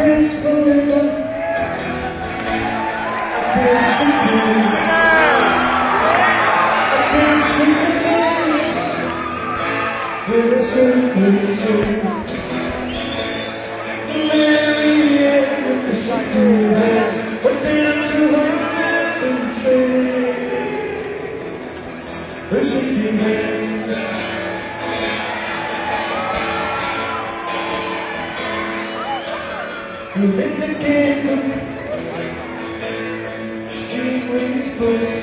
In the kingdom, she brings close,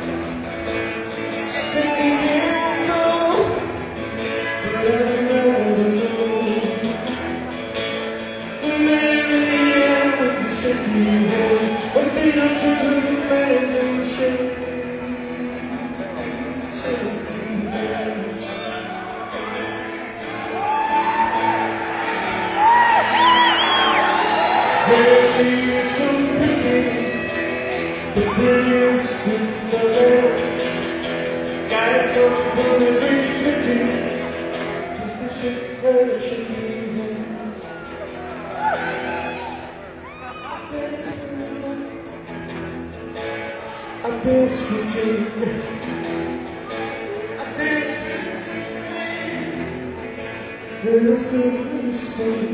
singing his song, but everywhere Mary Ann with the shaky hands, what they done to her man and shaky hands. Baby, you're so pretty, the prettiest in the land. Guys come from every city, just to shake her shaky hands. I dance with Jane, I dance with Sydney, there's no mistake.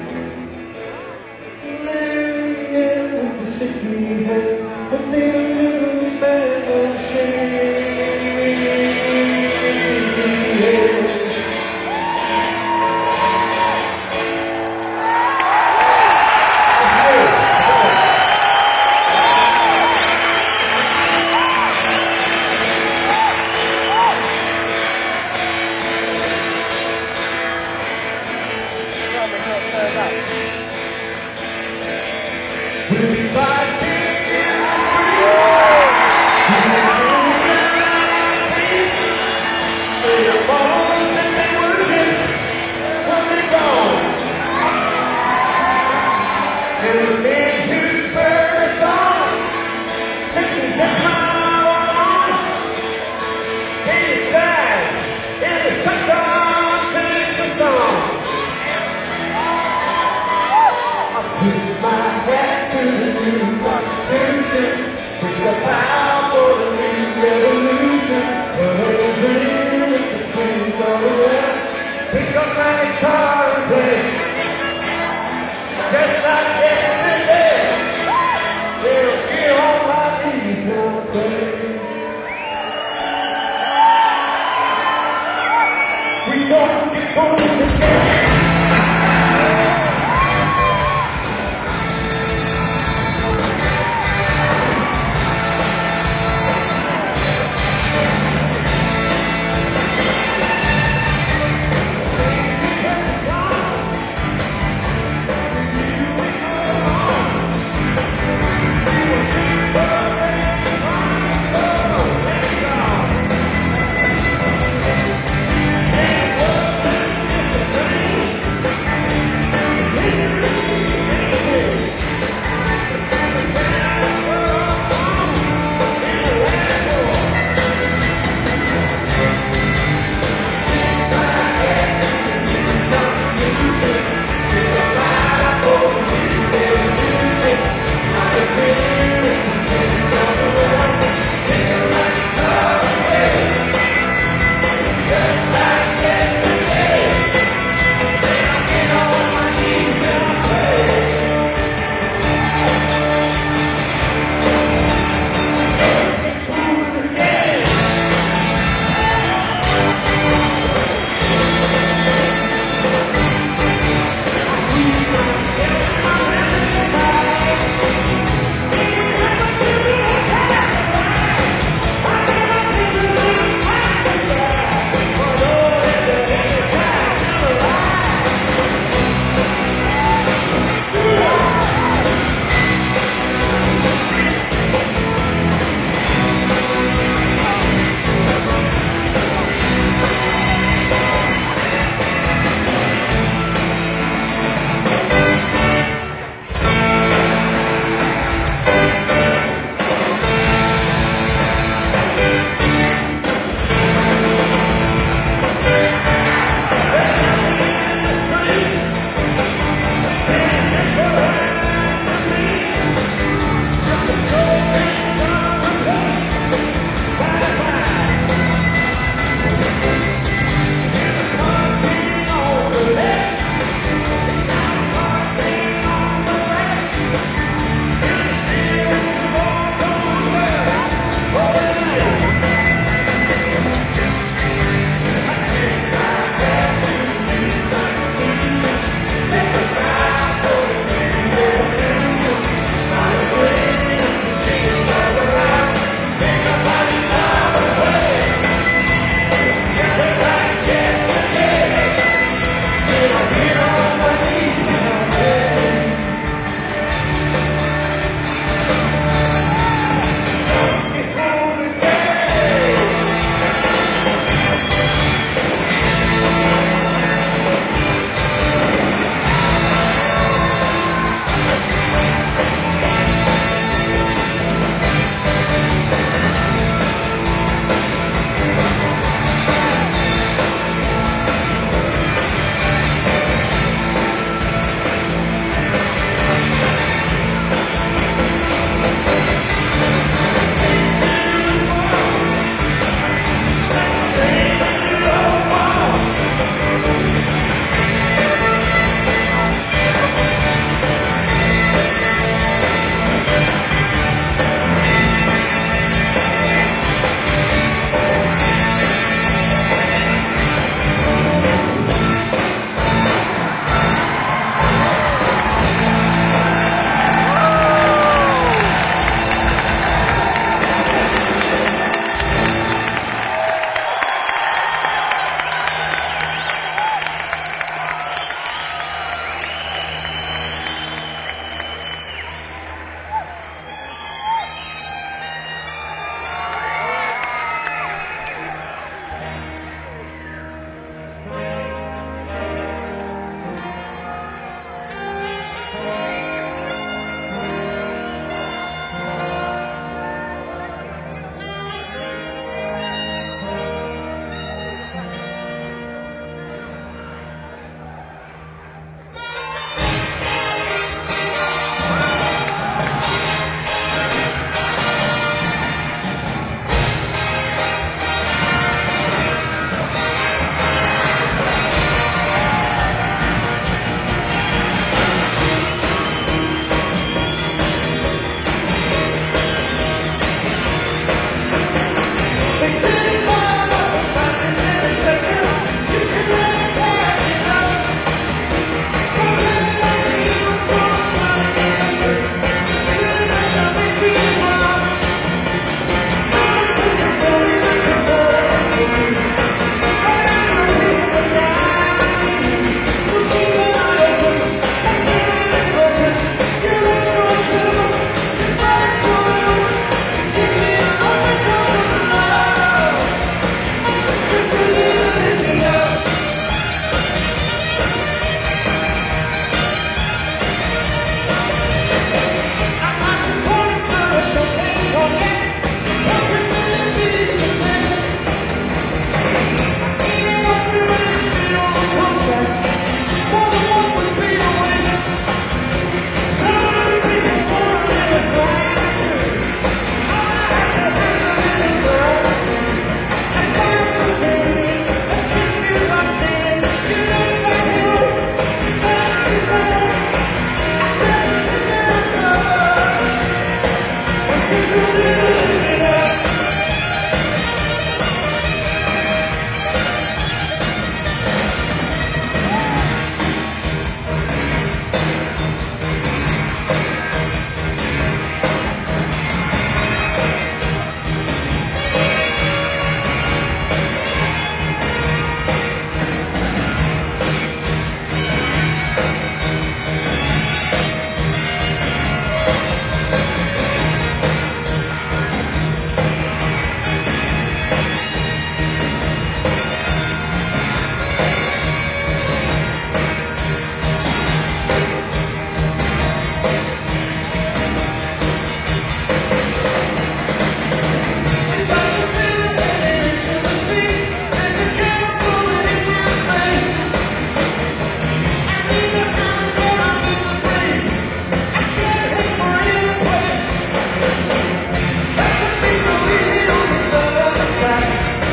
Shaky hands, but they don't tell bad and shake hands. We'll be fighting in the streets, with the shoes and peace. The balls that they worship will be gone, and the men who spur the song sing just how on. They decide, and the shotgun sings the song. I'll tip my hat to the new Constitution, to the power of the new revolution. Celebrate the change all around. Pick up my guitar and play, just like yesterday. They'll get on my knees and pray. We gonna get going again. Same.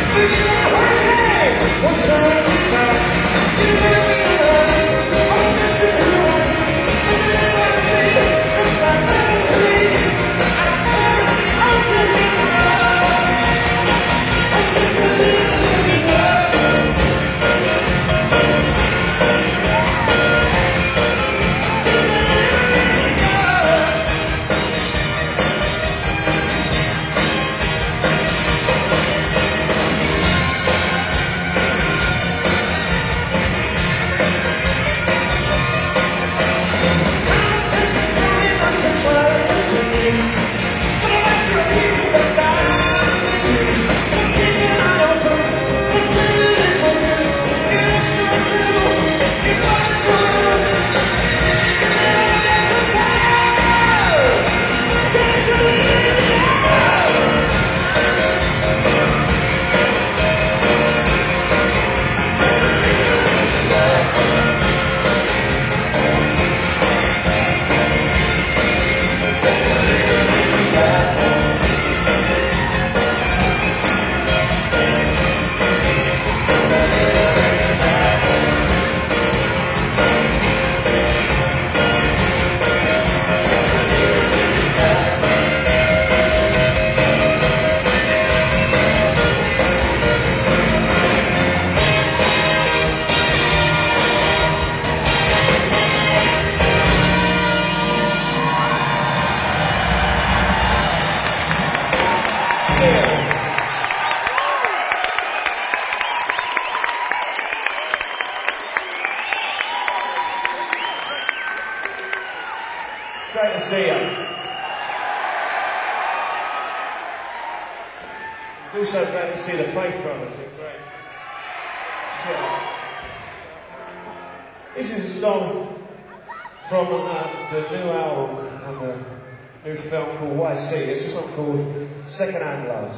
Great to see you. It's also great to see the Faith Brothers. They're great. Yeah. This is a song from the new album and the new film called White Sea. It's a song called Second Hand Love.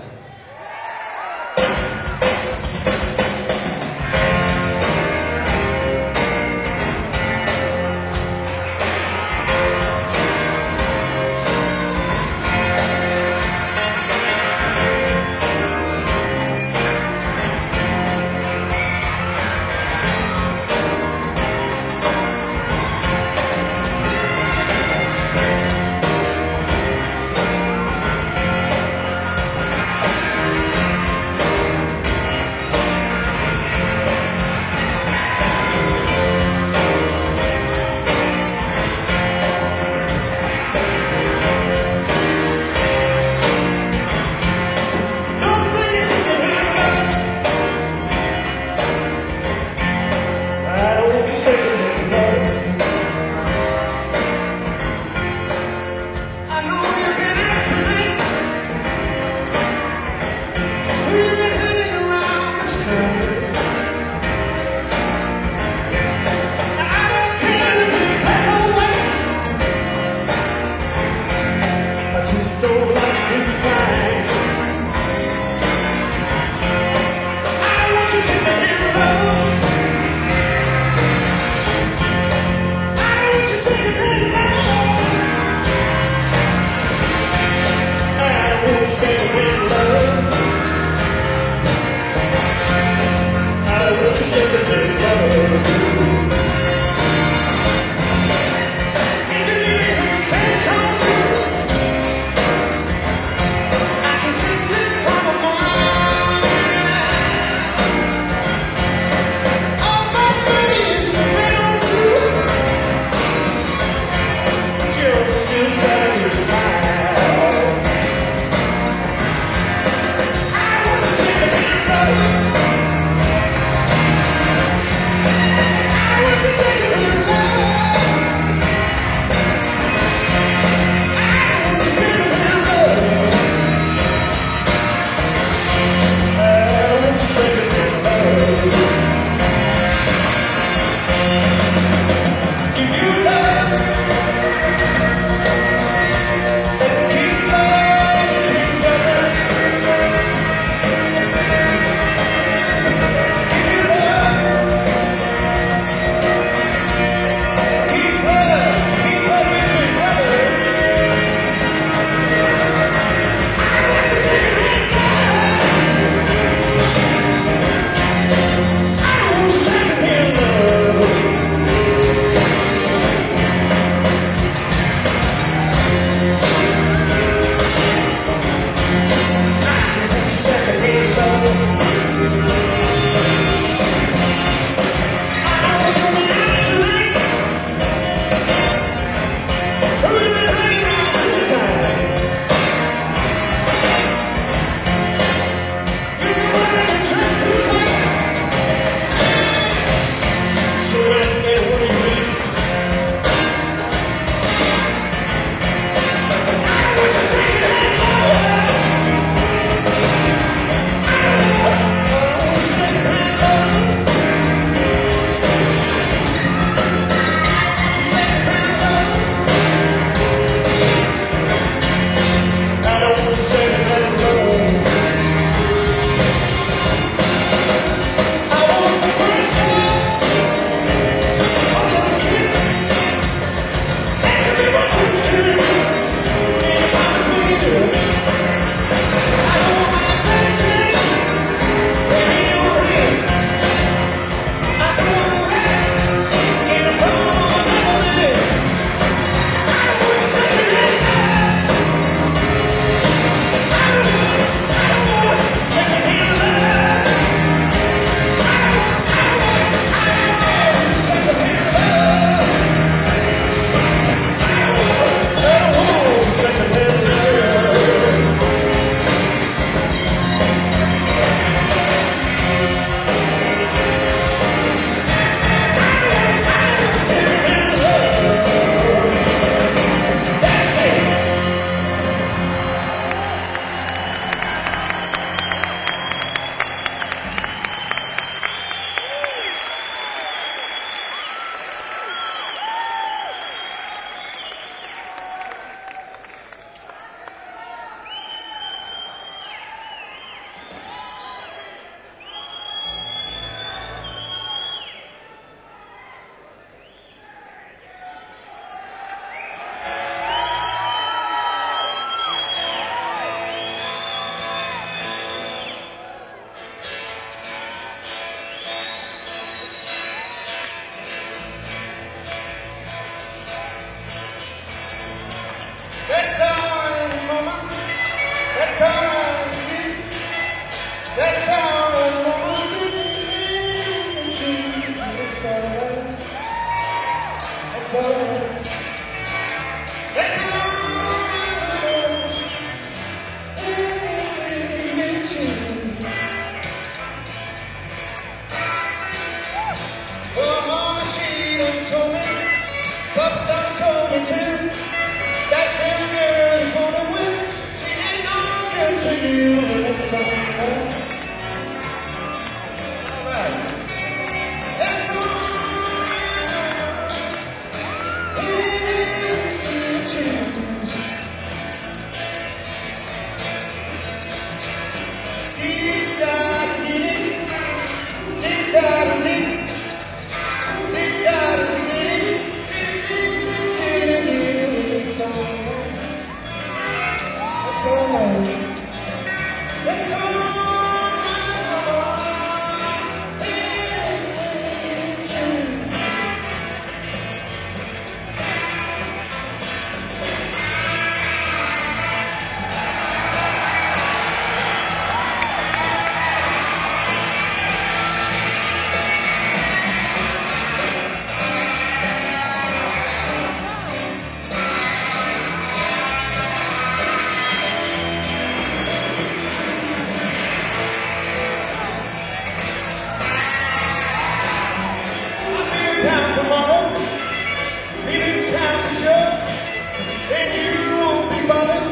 Time tomorrow, leaving town for sure, and you won't be bothered.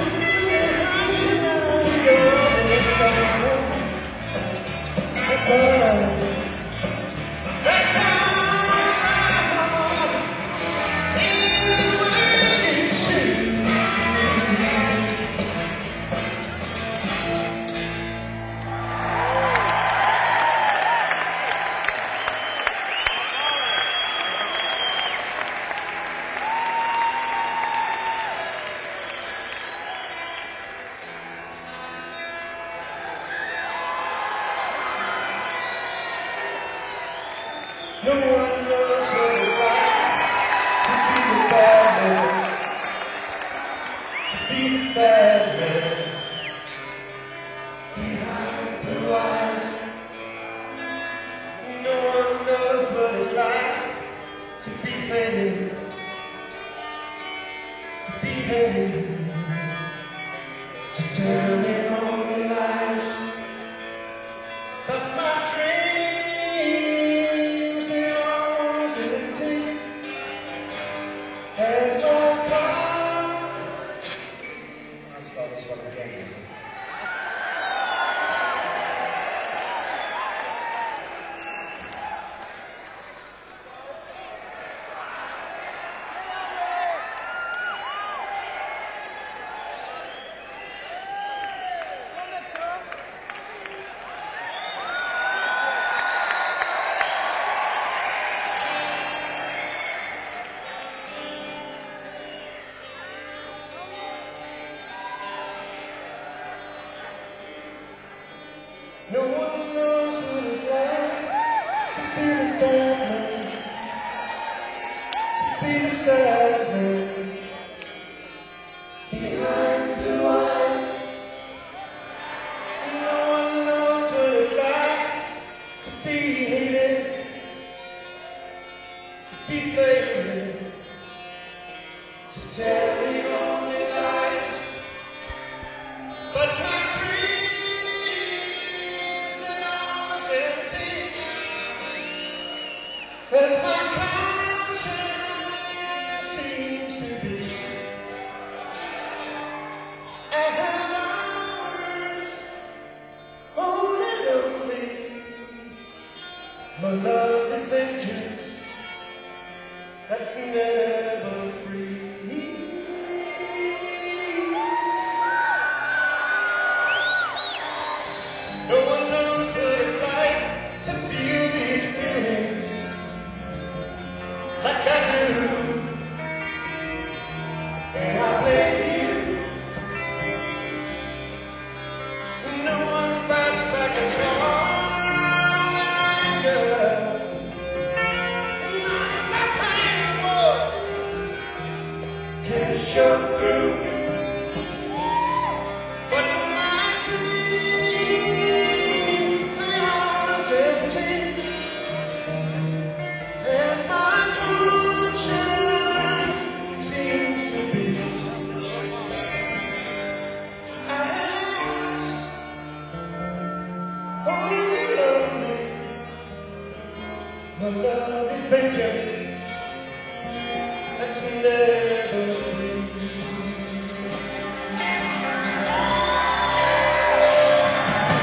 That's alright. That's alright. Anyway, it's you. No one knows what it's like to be the bad man, to be the sad man, behind blue eyes. No one knows what it's like to be faded, to be hated, to turn it on the lights. But my dreams, they're always empty. There's no God. I'll start this one again. No one knows what it's like to be the bad man, to be the sad man, behind blue eyes. No one knows what it's like to be hated, to be faded, to tell the only lies. But my as my conscience seems to be, I have hours only lonely. My love is vengeance that's never free. No one knows what it's like to feel these feelings like I do, and I blame you. No one fights like a strong girl. My pain can show through, but my dreams, they are as empty as my conscience seems to be. I ask only lonely. My love is vengeance that's never free.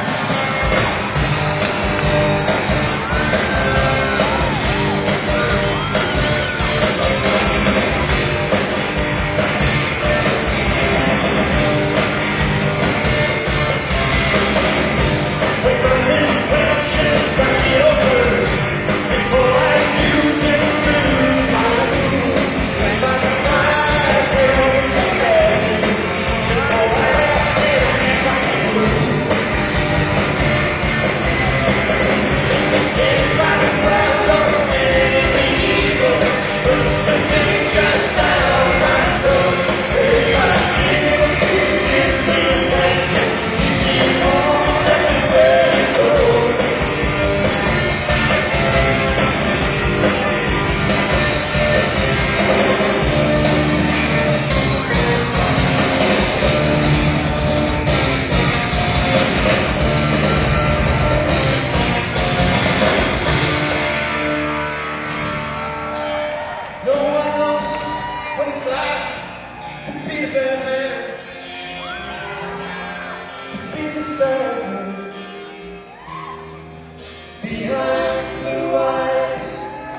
behind blue eyes.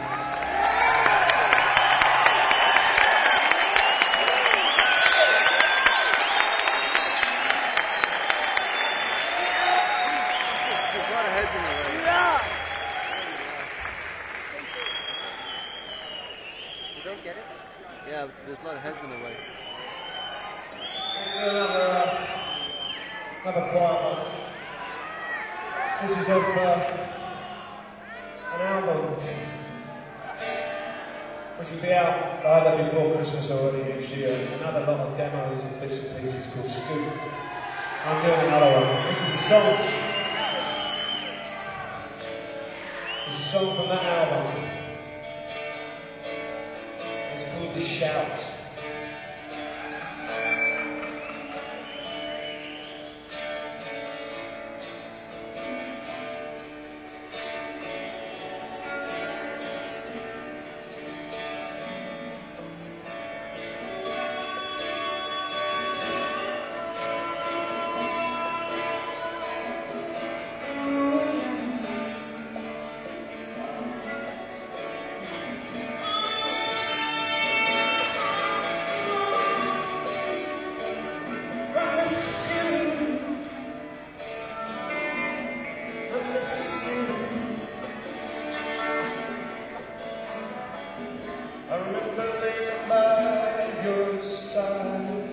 There's a lot of heads in the way. You don't get it? Yeah, there's a lot of heads in the way. Another quiet one. This is of an album which will be out either before Christmas or early next year. Another lot of demos and bits and pieces called Scoop. I'm doing another one. This is a song. It's a song from that album. It's called The Shout. I remember laying by your side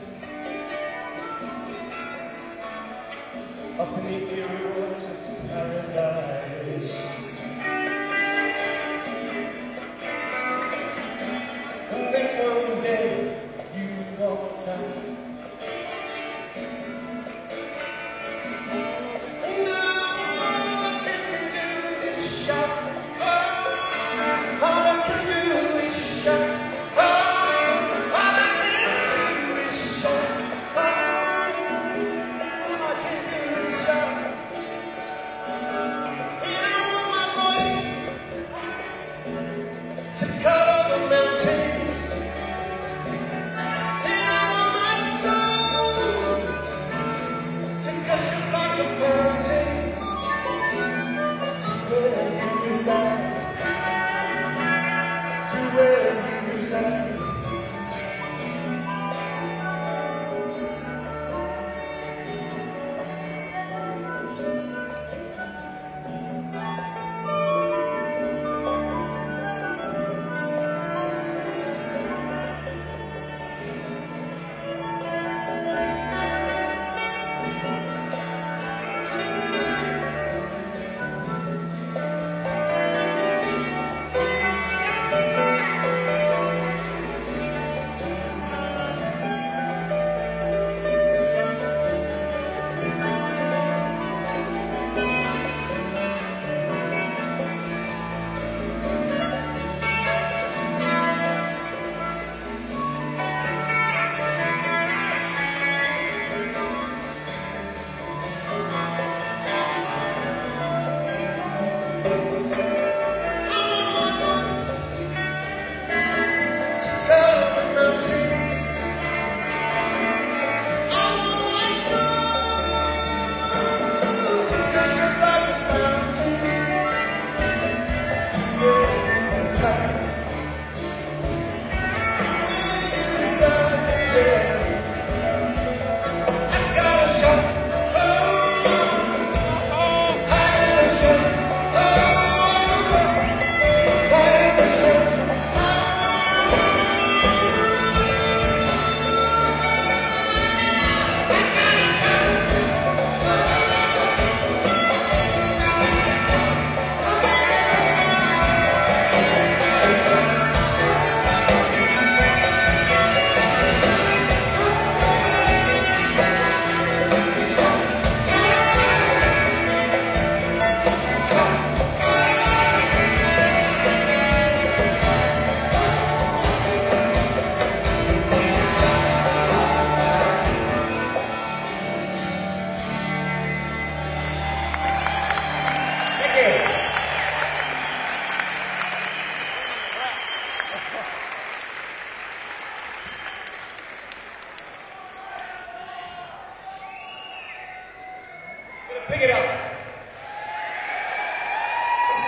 up in the eerie woods of paradise, and then one day you walked out. And all I can do is shout. All I can do is shout. To color the mountains, and I want my soul to gush like a fountain to where you reside, to where you reside.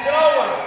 it over.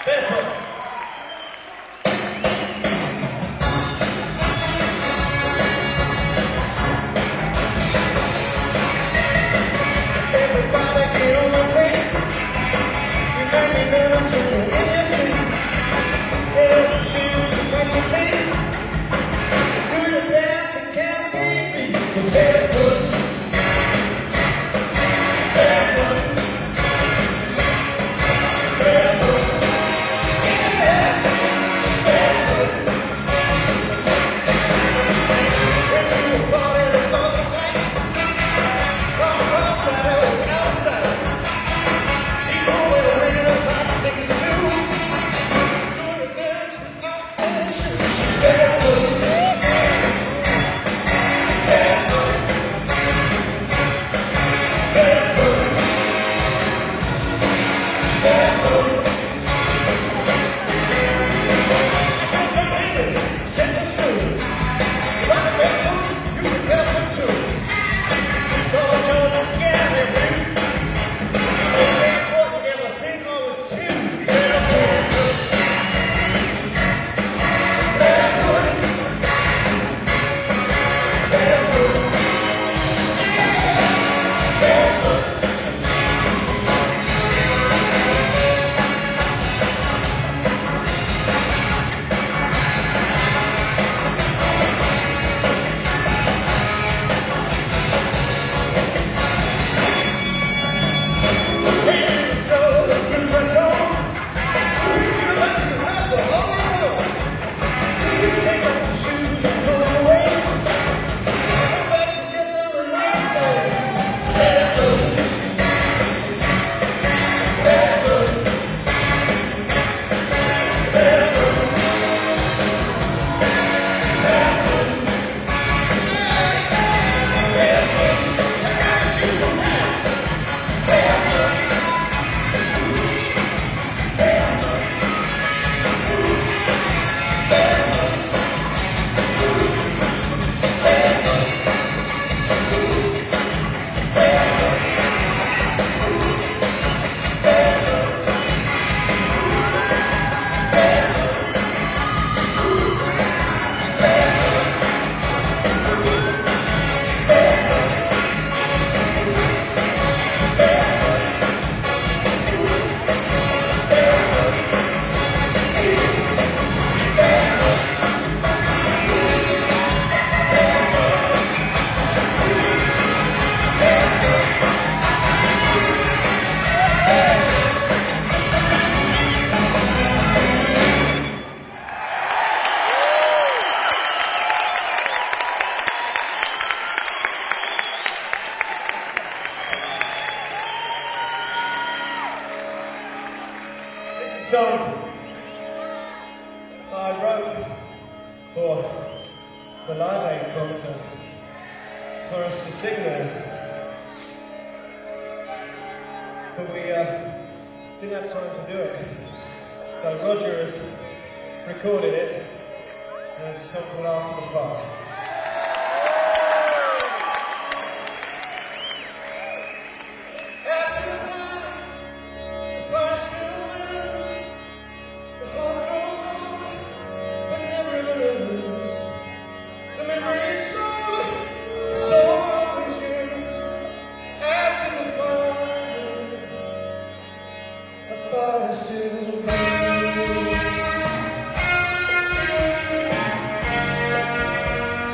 Everybody get on the way. You make me nervous when you're in your seat. Get up your shoes, wet your feet. Do the dance and can't beat me. You're barefoot. Barefoot. Barefoot. Barefoot. Went to a party the other night. From outside, it's outside. She's always ringing up like six to do. Do the dance without any shoes. She's barefoot. Barefoot. Barefoot. Barefoot. What's your name? Simple Sue. If I'm barefoot, you can barefoot too. She told you to get it, baby. Barefoot, you never seen I was two. Barefoot. Barefoot. Barefoot. Barefoot. Here we go, the future song. You let me have the whole world. You take off your shoes and go away. Everybody can get down the night day. Barefoot. Barefoot. Barefoot. This is a song I wrote for the Live Aid concert for us to sing there. But we didn't have time to do it. So Roger has recorded it, and it's a song called After the Party. After the party, the fire still burns, the heart goes on, but never lose. The memory is strong, the soul always yearns. After the fire still burns.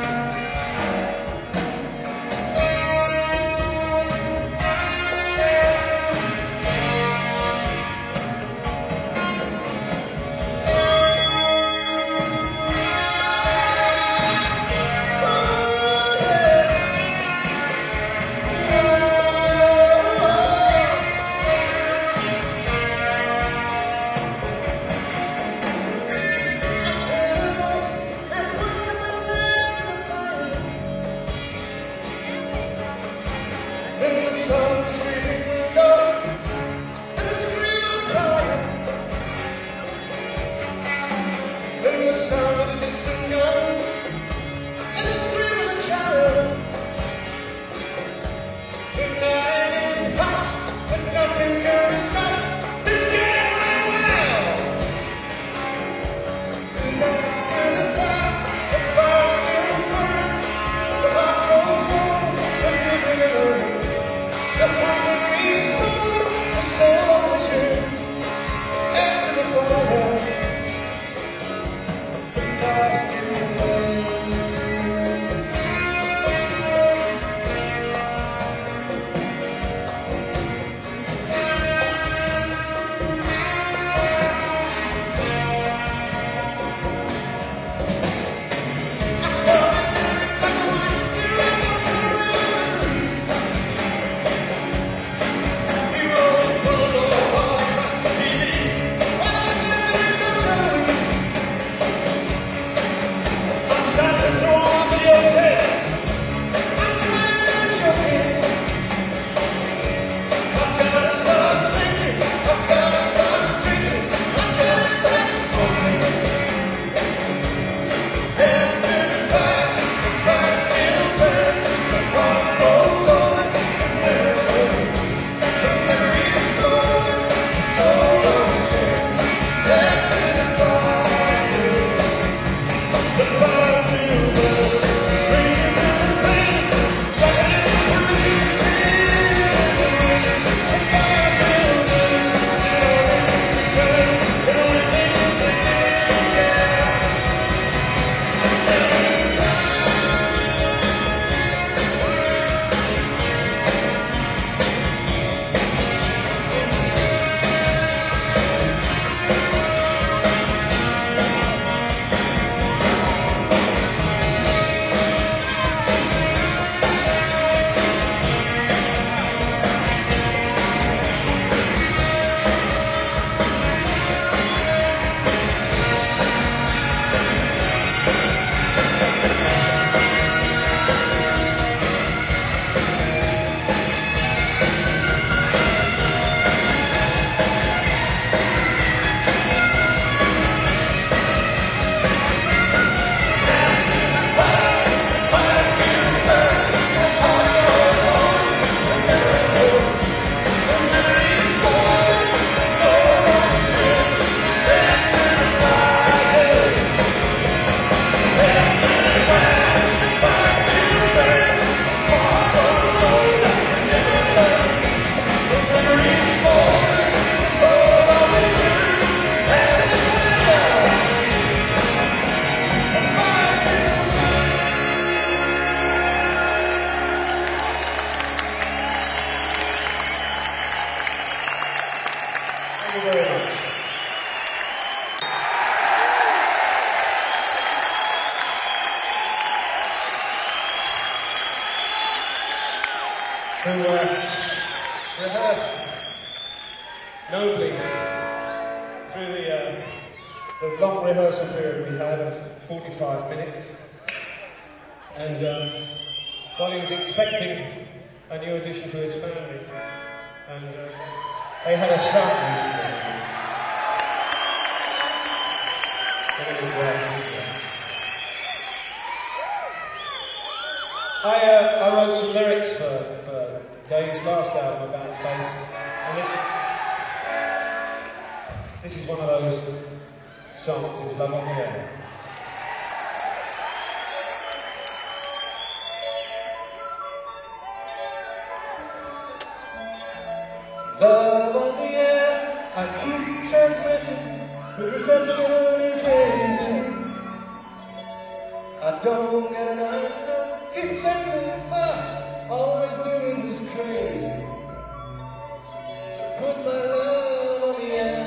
rehearsed nobly through the long rehearsal period we had of 45 minutes. And while he was expecting a new addition to his family, and they had a son recently. I wrote some lyrics for Dave's last album about bass, and this is one of those songs. It's Love on the Air. Love on the air, I keep transmitting, but reception is hazy. I don't get an answer, it's sending fast, always doing this crazy. Put my love on the air.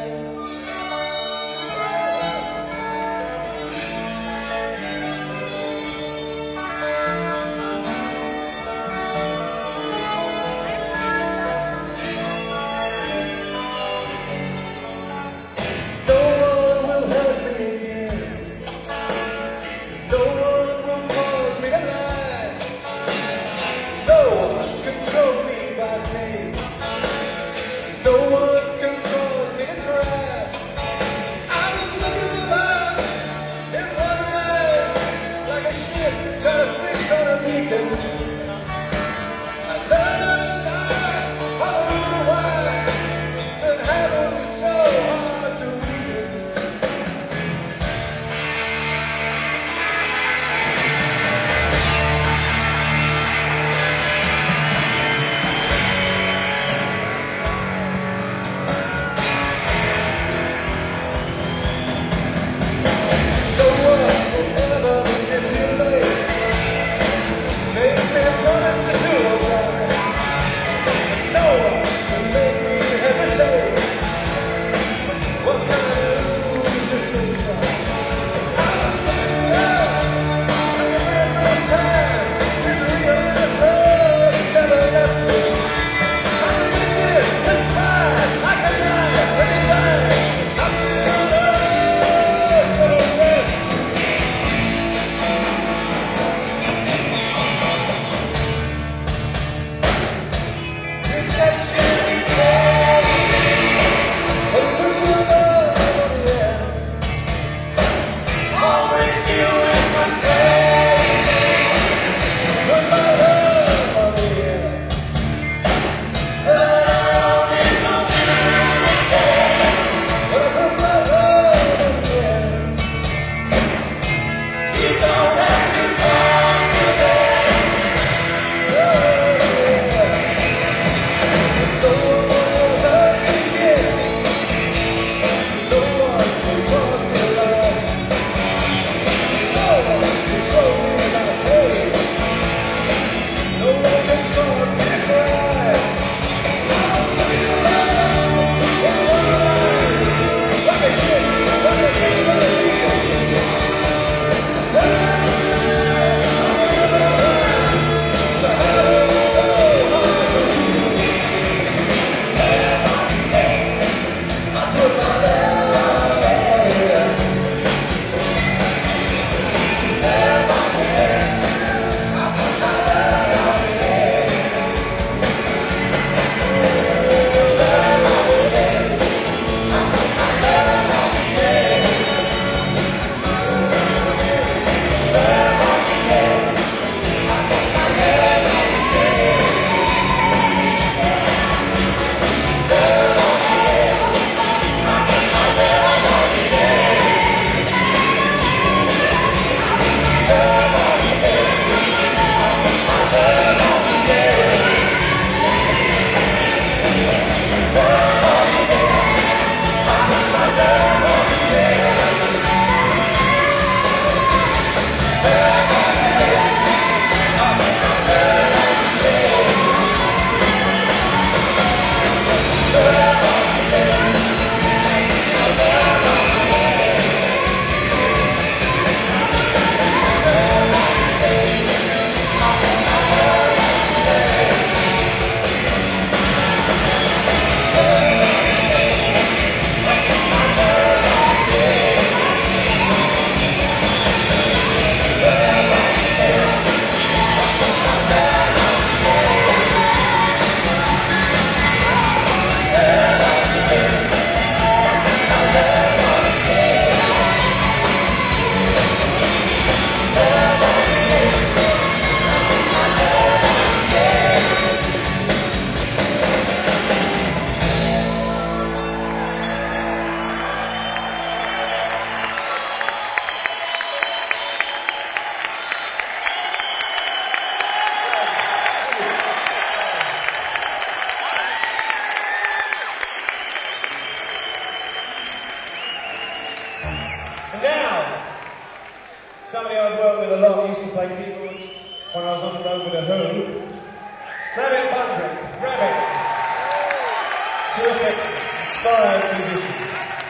And now, somebody I've worked with a lot, used to play keyboards when I was on the road with The Who. Rabbit Bundrick. Rabbit. Terrific, inspired musician.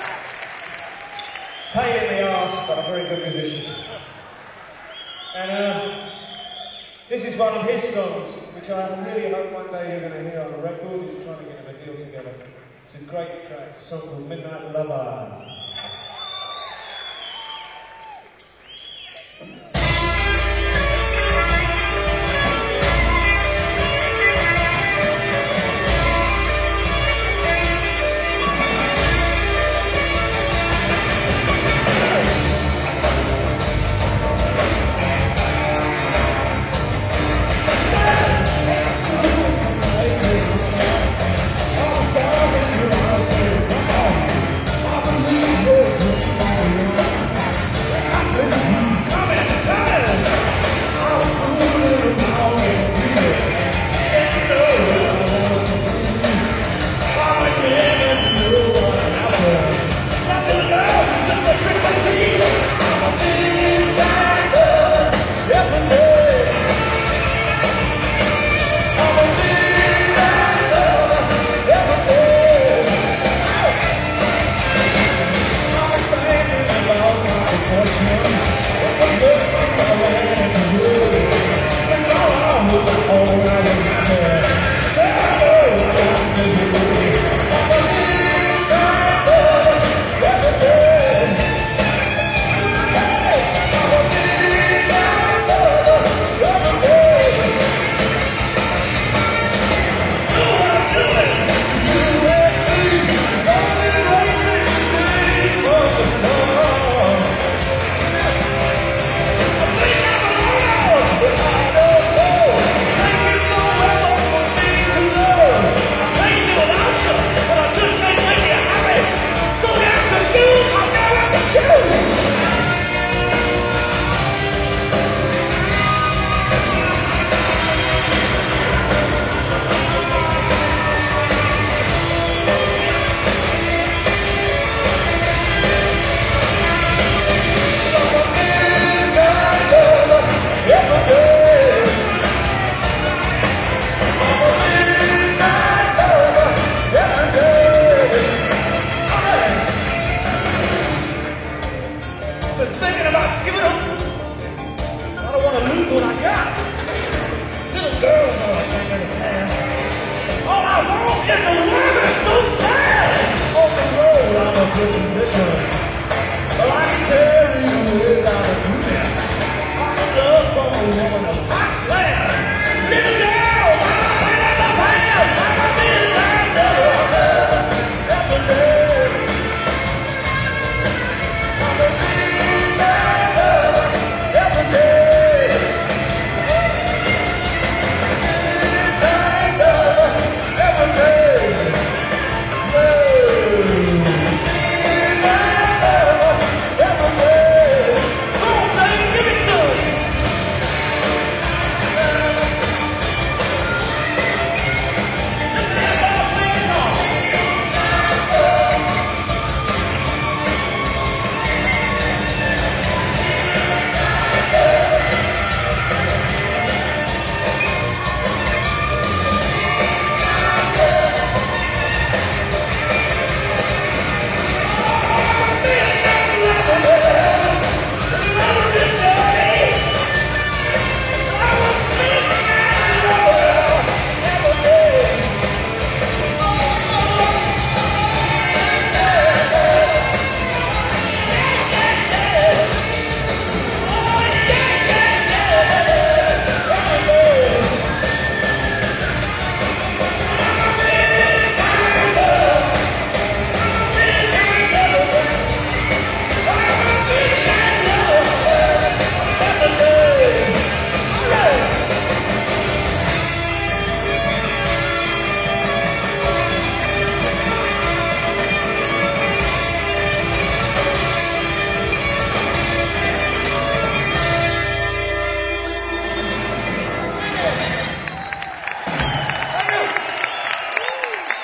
Pain in the arse, but a very good musician. And this is one of his songs, which I really hope one day you're going to hear on a record. He's trying to get him a deal together. It's a great track, a song called Midnight Lover.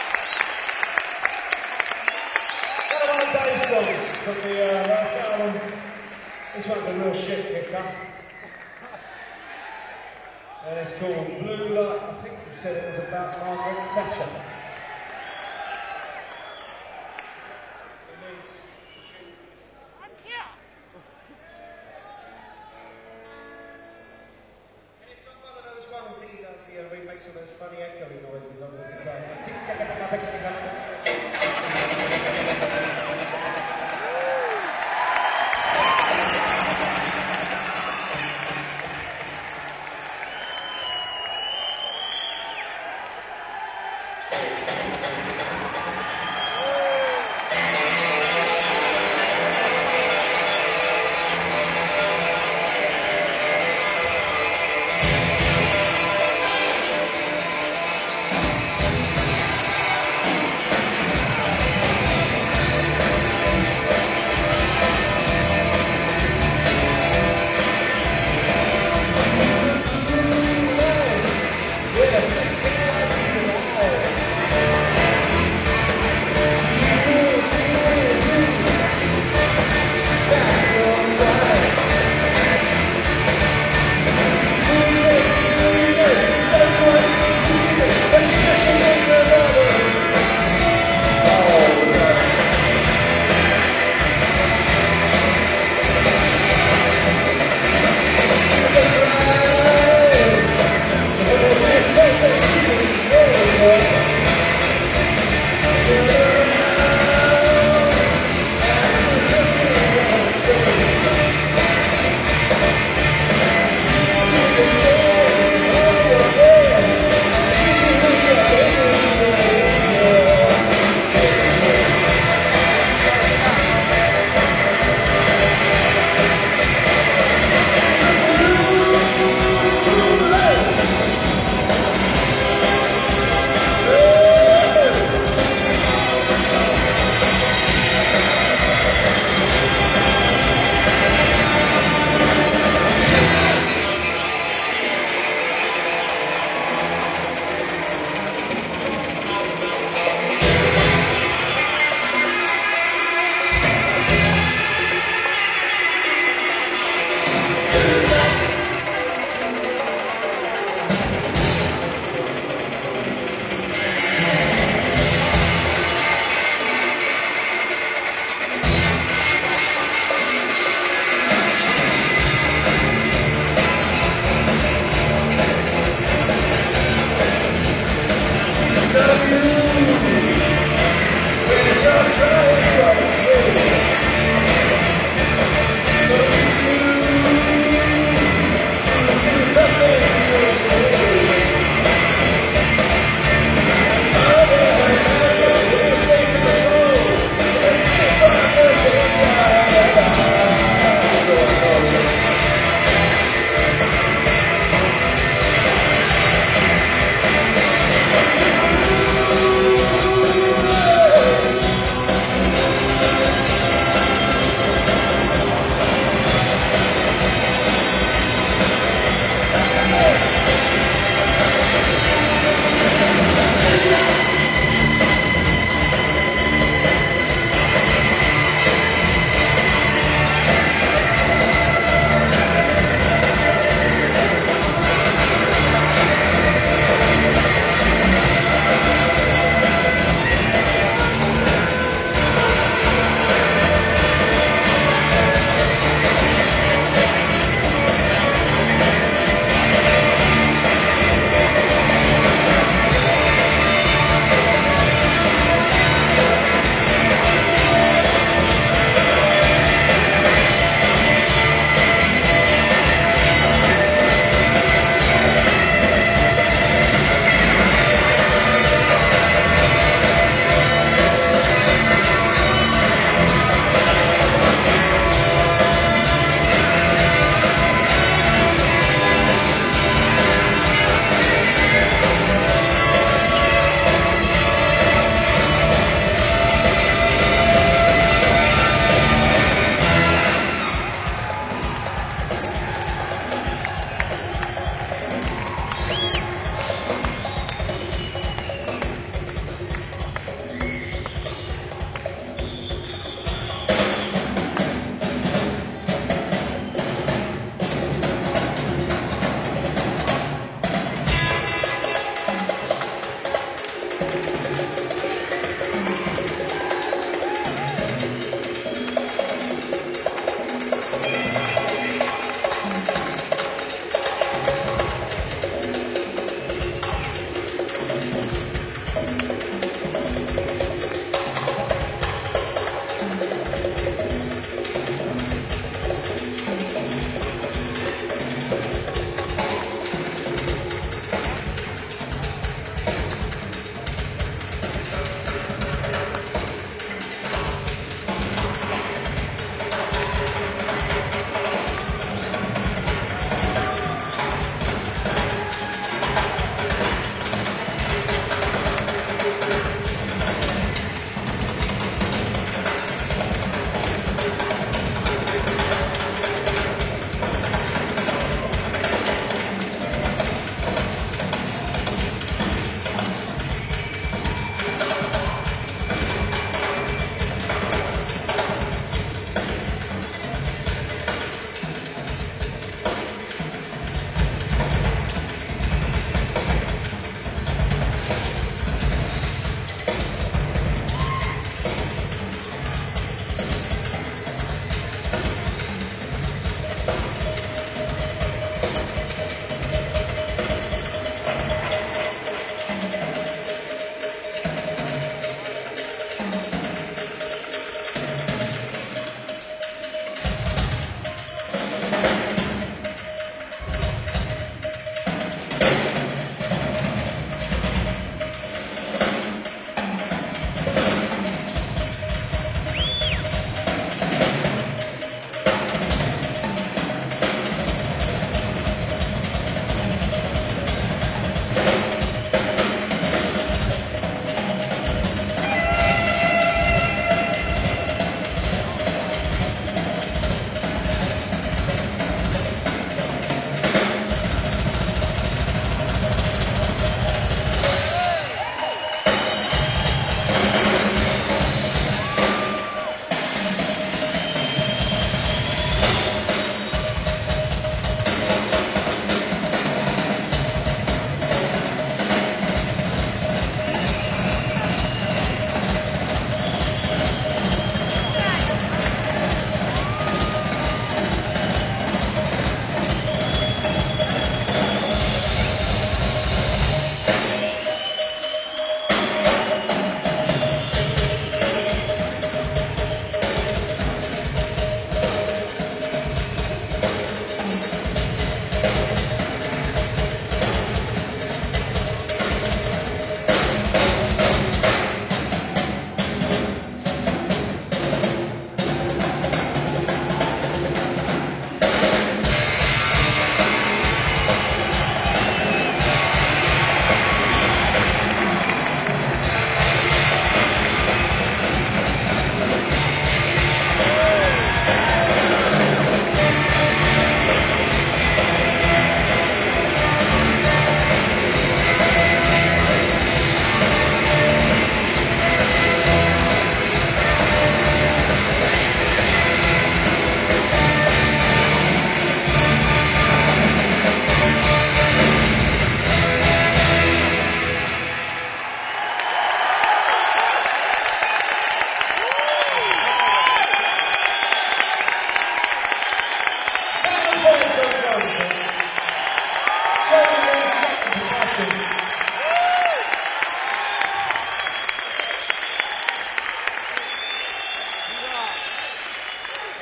From the last album. This one's a real shit kicker. And it's called Blue Light. I think you said it was about Margaret Thatcher. He makes all those funny echoing noises on his guitar.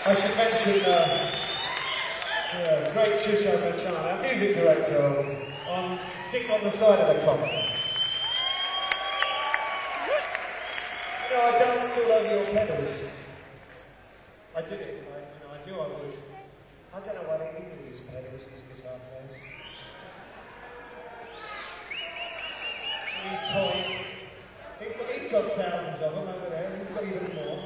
I should mention, great Shusha Machan, our music director, on Stick on the Side of the Coffin. You know, I dance all over your pedals. I did it, I knew I would. I don't know why they give me these pedals, these guitar players. These toys. He's got thousands of them over there, and he's got even more.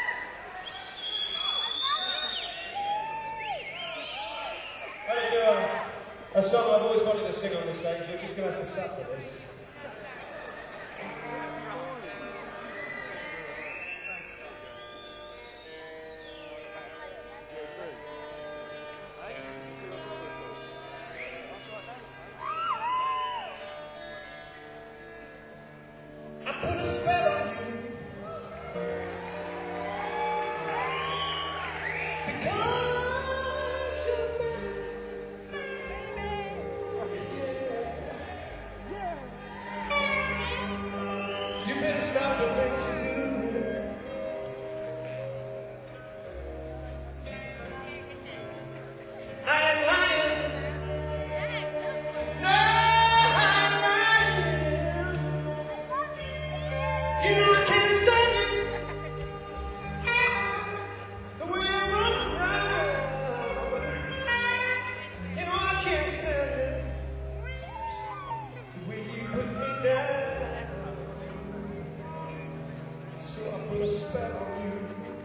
I'm going to do a song I've always wanted to sing on the stage. You're just going to have to suffer this. You better stop the things you do. I am lying. No, I'm lying. You know I can't stand it. The way I run around. You know I can't stand it. The way you put me down. So I put a spell on you.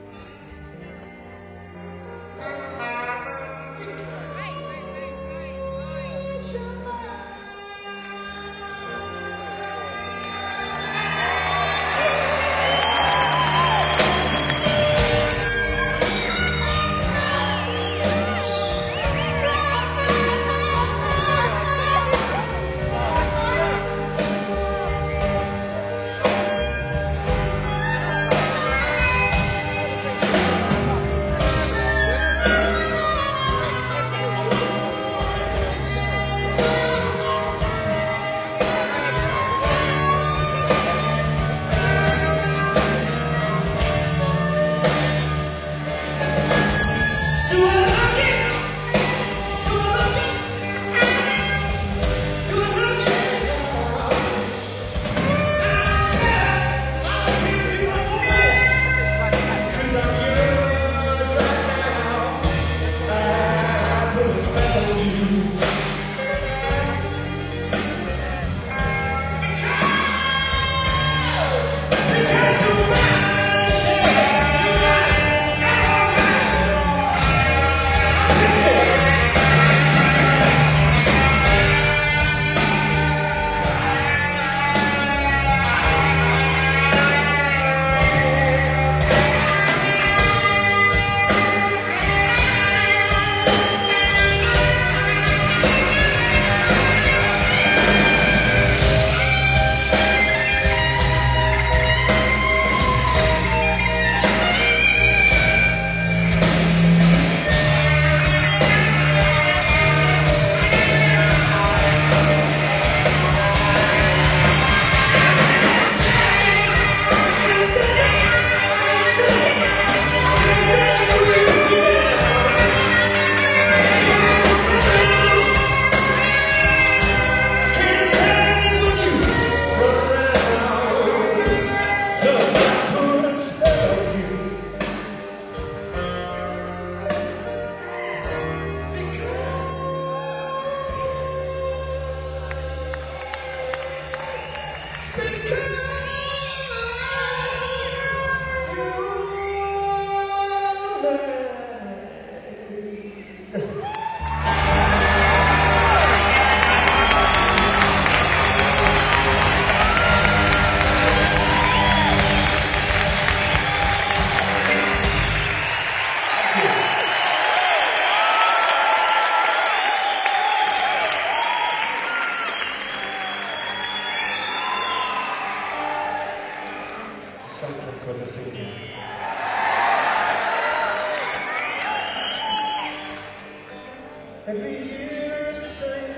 Every year is the same.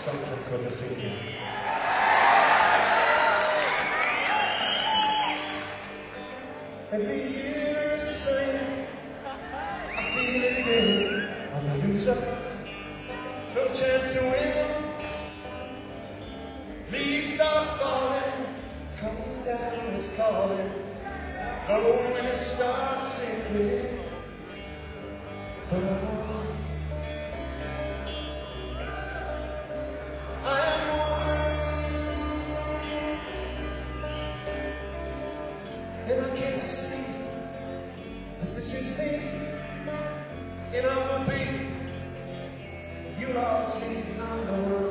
something got me thinking. Every year is the same. I feel it again. I'm a loser. No chance to win. Leaves start falling. Coming down is calling. Oh, when it starts sinking. But I am one. And I can't see that this is me. And I will be. You'll all see I'm the one.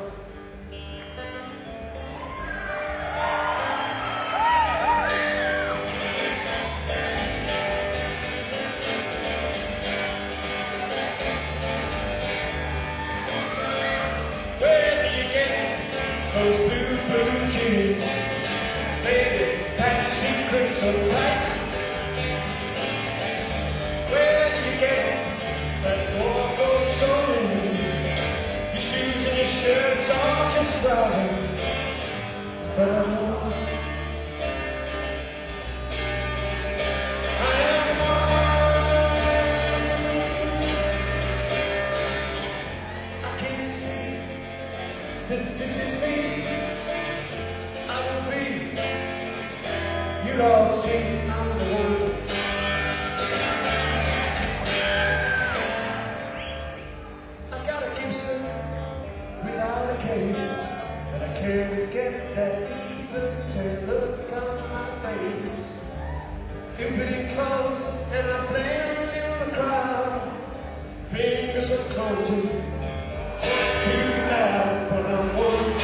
Where do you get those blue jeans? Baby, that's secret so tight. Where do you get that Borgo sewing? Your shoes and your shirts are just right. But I'm one. I am one. I can't see that this is me. I will be. You'll all see I'm the one. I got a Gibson without a case, and I can't get that even look on my face. You pretty close, and I blend in the crowd. Fingers are closing. It's too loud, but I'm one.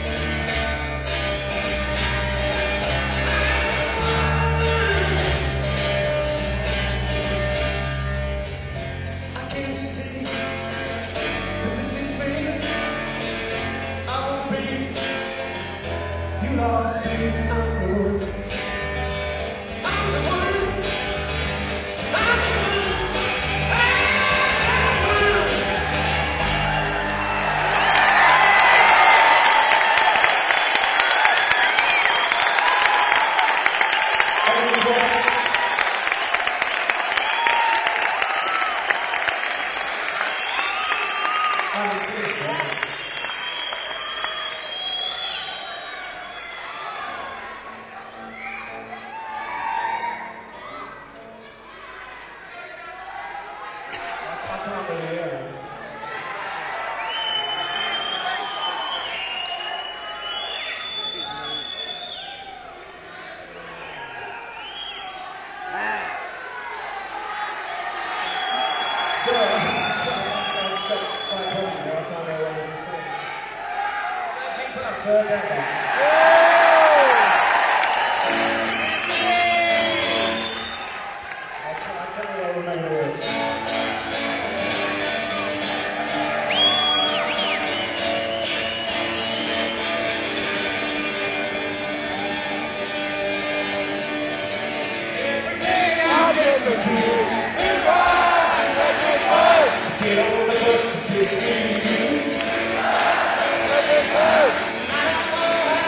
I can't see that this is me. I will be. You all see I'm the one. I'm the one. I'm the one. Get on the bus, it's me.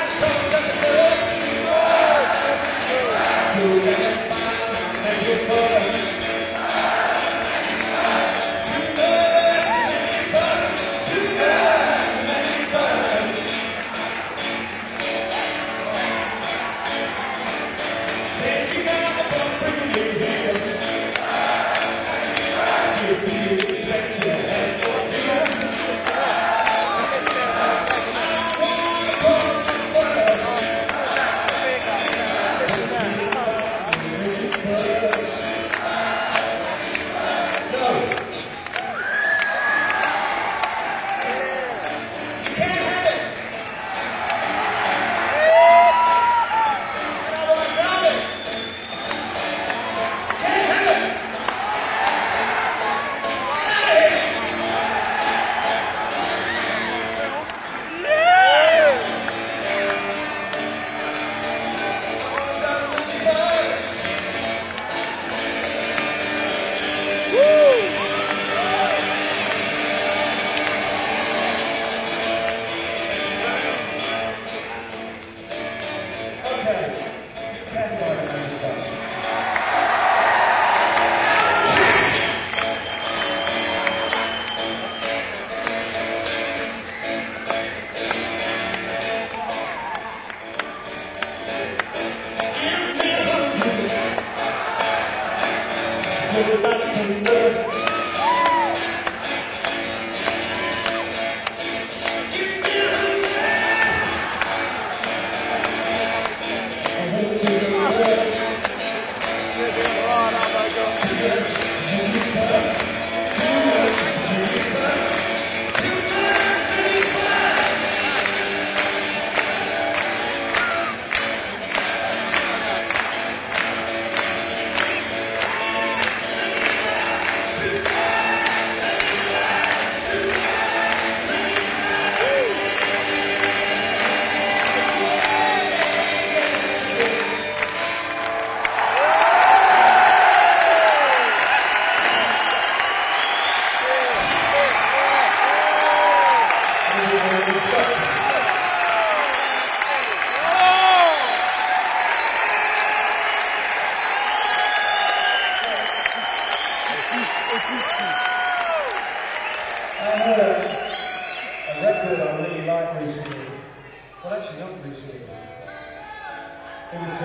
Well, actually, not recently. It was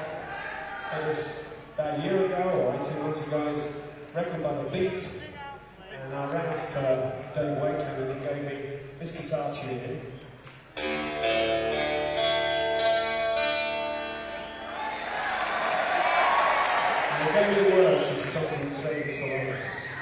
about a year ago or 18 months ago. It was a record by The Beats, and I rang up Dave Wakeman and he gave me this guitar tune. And he gave me the words, this is something that's very forever.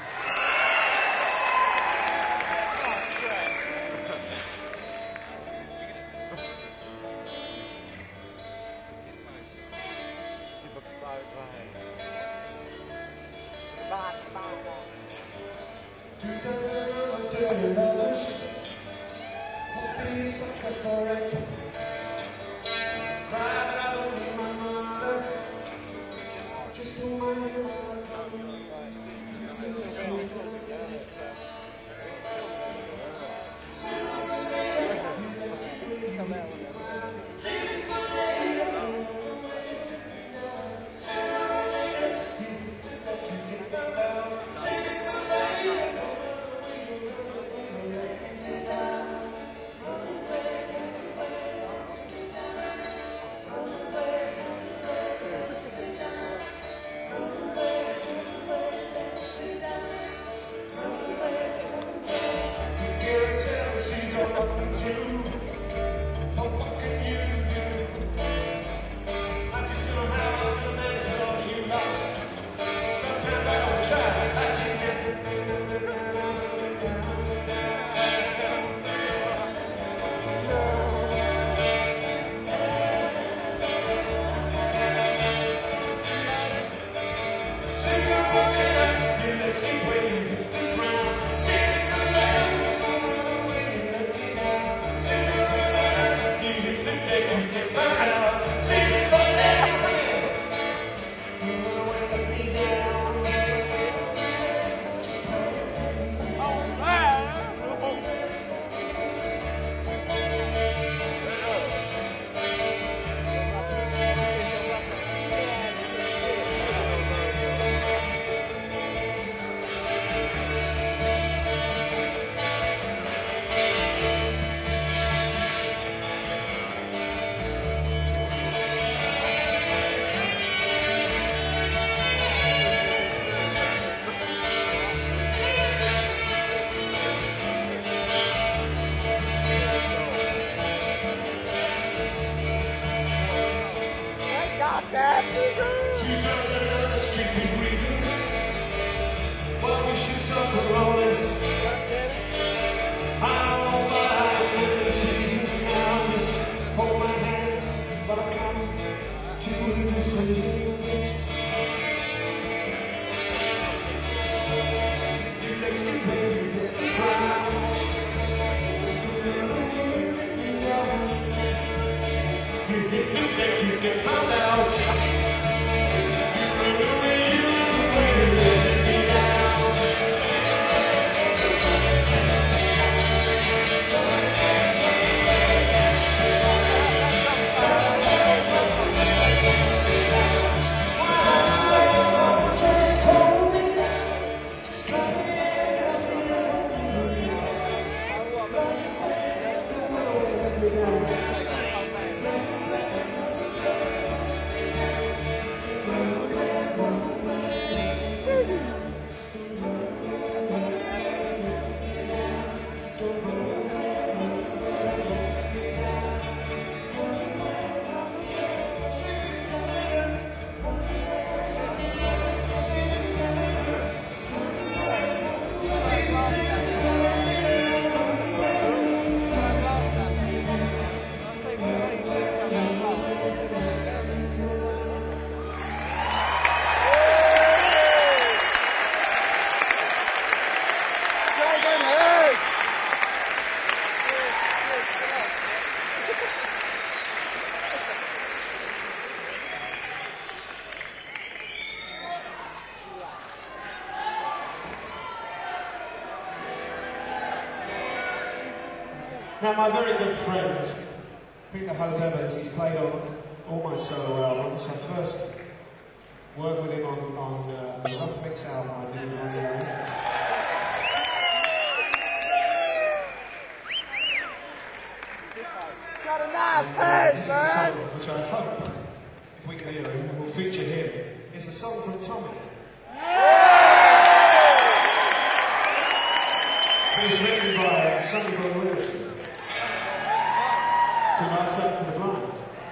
She does it for stupid reasons. Why we should suffer all this? I don't know why I win the season. I just hold my hand, but I come to a decision. You makes me baby cry. You get found out. Now, my very good friend, Peter Hope Evans, he's played on all my solo albums. I first worked with him on the Rough Mix album I did on the own. Got a nice head, This is a man. song which I hope, if we can hear him, will feature him. It's a song from Tommy. It's written by Sonny Boy Williamson. It's called Eyes Up for the Blind.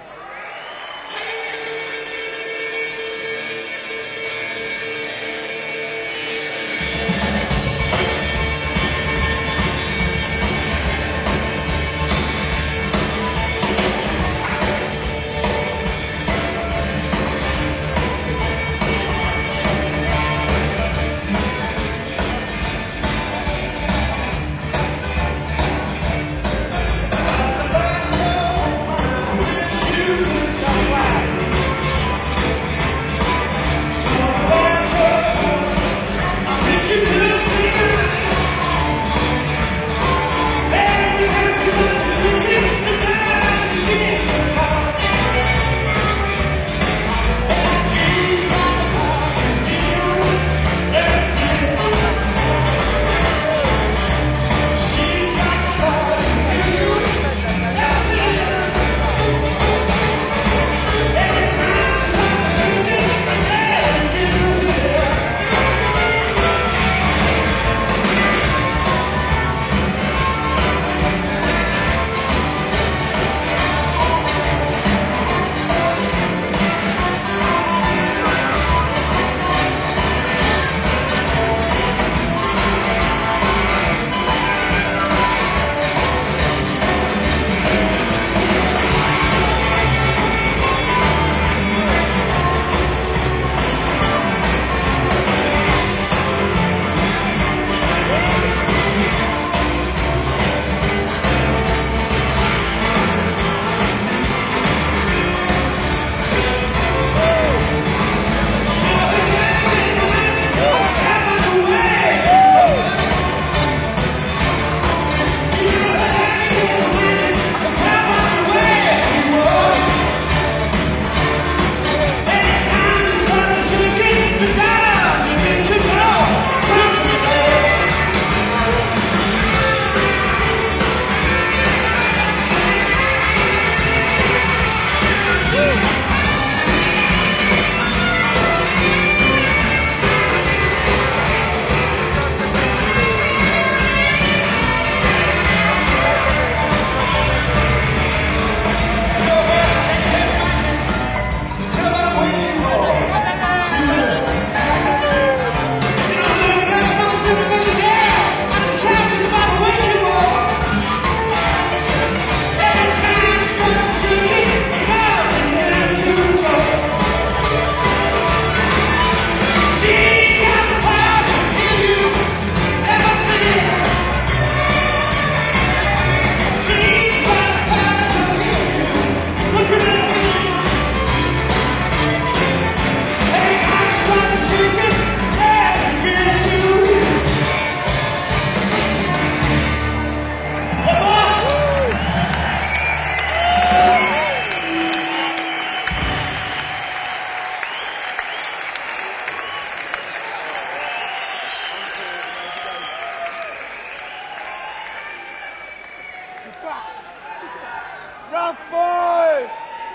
Rough boys!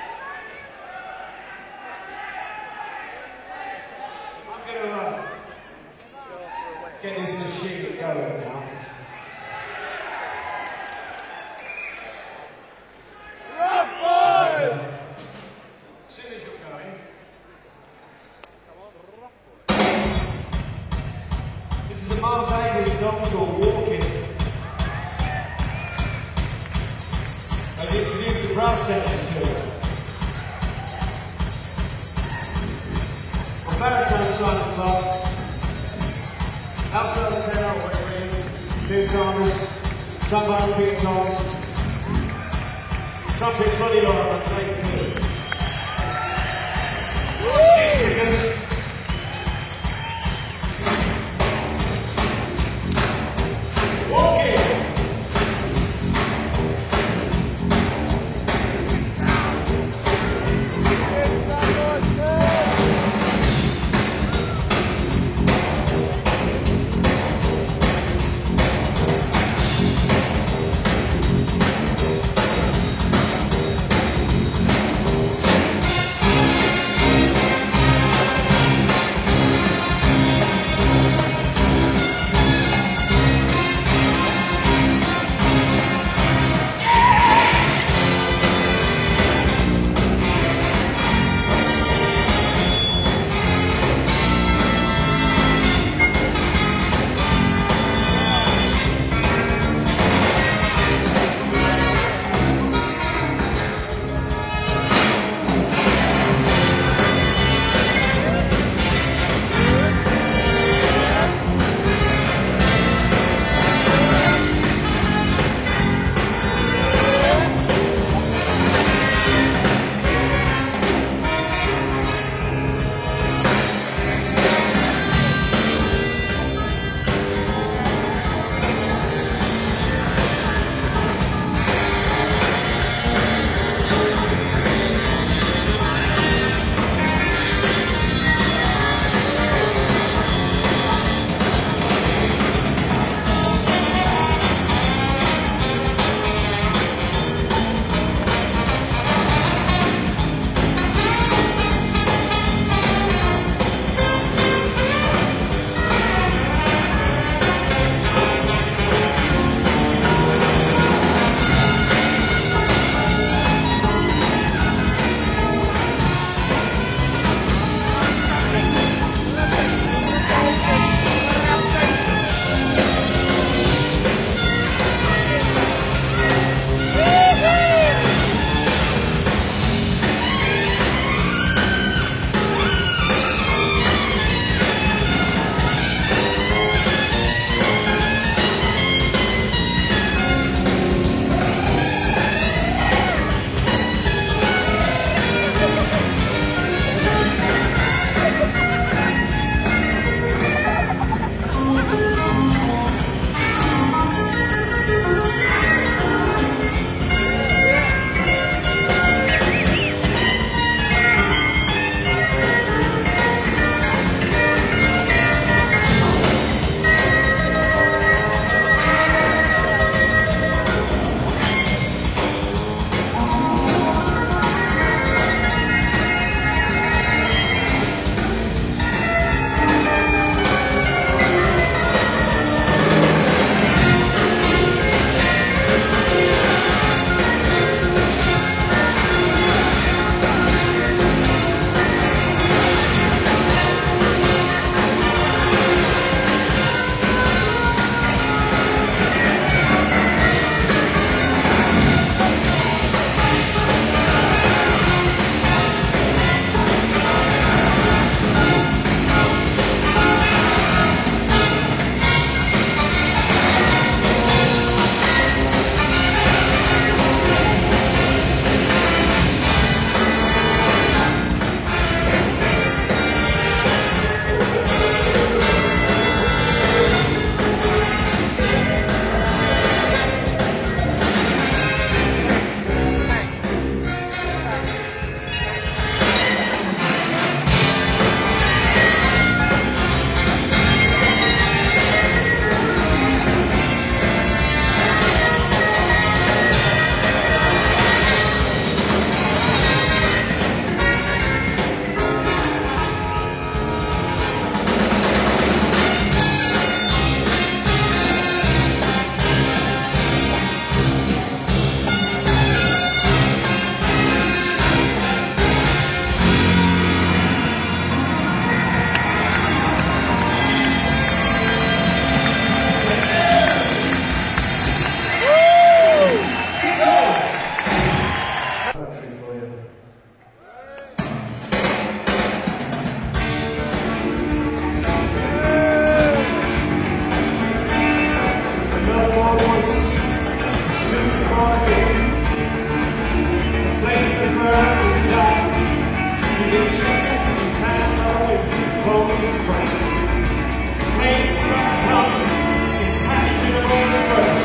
I'm going to get this machine going now. Rough boys! As soon as you're going. This is a Mark Davis song called Walking. I've introduced the brass section to it. On baritone Simon Clark, outside the tenor, Bill Chalmers, trombone Peter Thomas, trumpet Buddy Lyle and Dave Miller. Shit, Walking! your friend. Flames that tongues in passionate burst.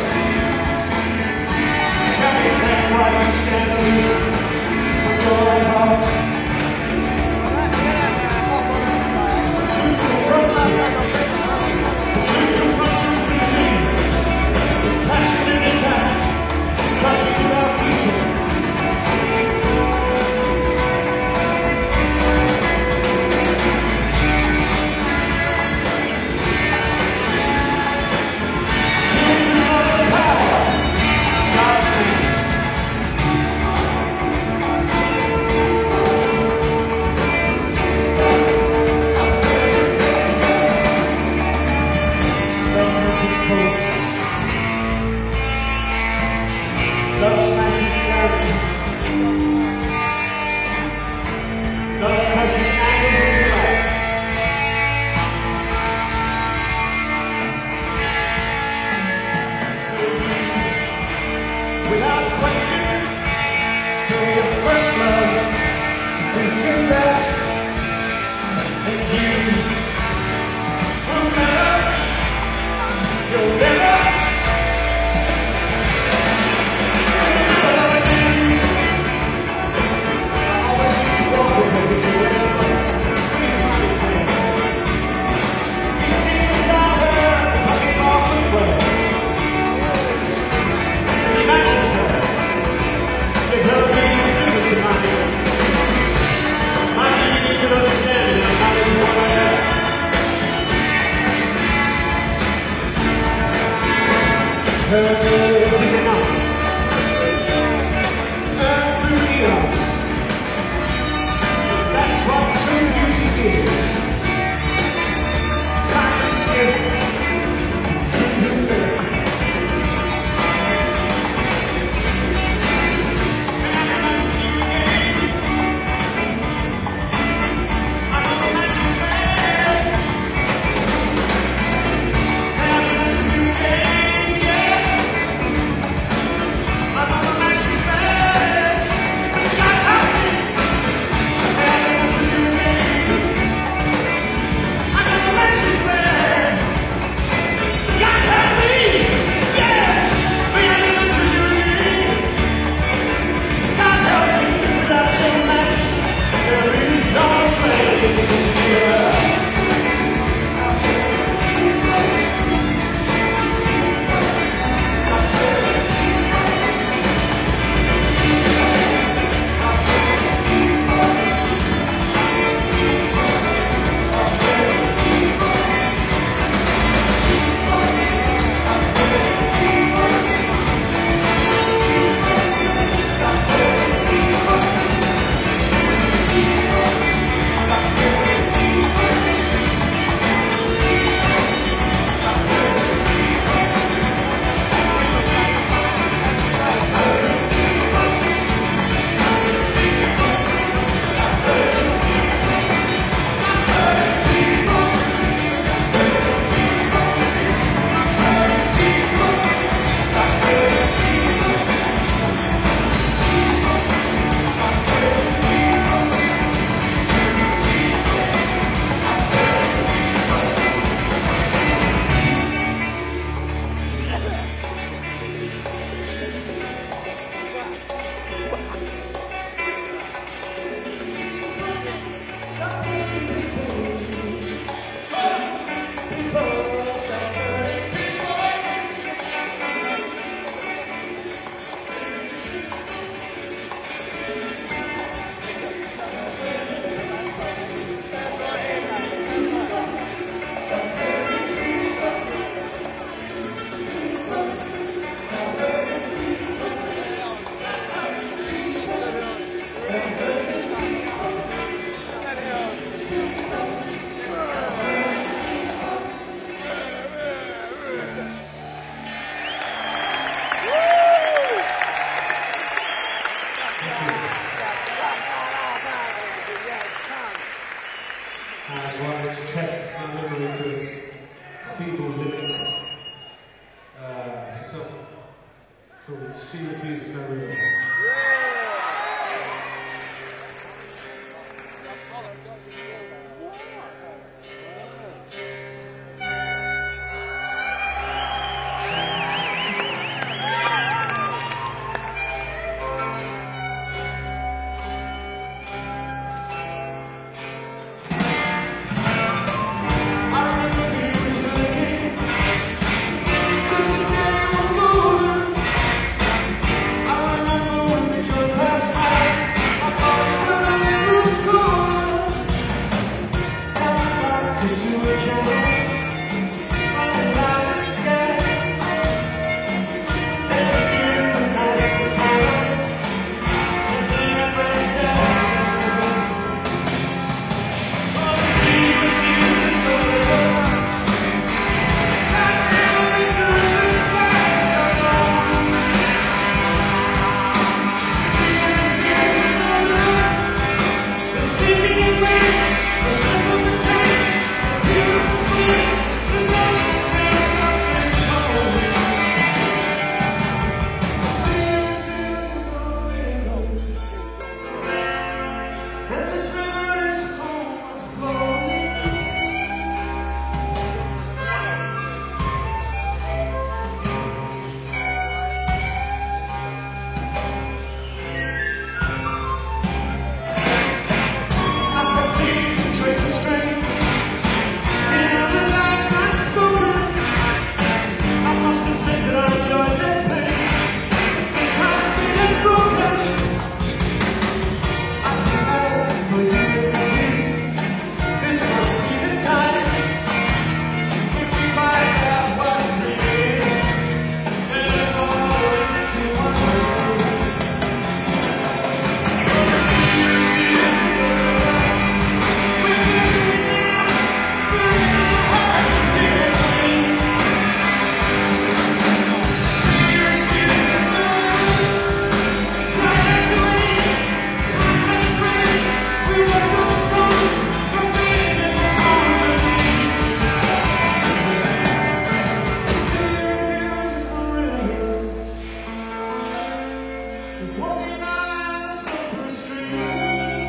Tell me then why you stand alone for your heart. The truth confronts you. The truth confronts you as we see. With passionate attached, crushing without reason. Love smashes skeletons. Love crushes angles in life. So you, without question, know your first love is your best. And you will never, you'll never. That's what true beauty is. Timeless gift, true humility. And I see you again. I know that you're bad. And I see you again, yeah. I know that you're bad. God help me. And I see you again. I know that you're bad. God help me. Yeah. And I know that you're again. God help me. Without your match, there is no way. Yeah. As one tests my memory to its feeble limit. It's a song called See the Keys of Maria. walking down a slippery street.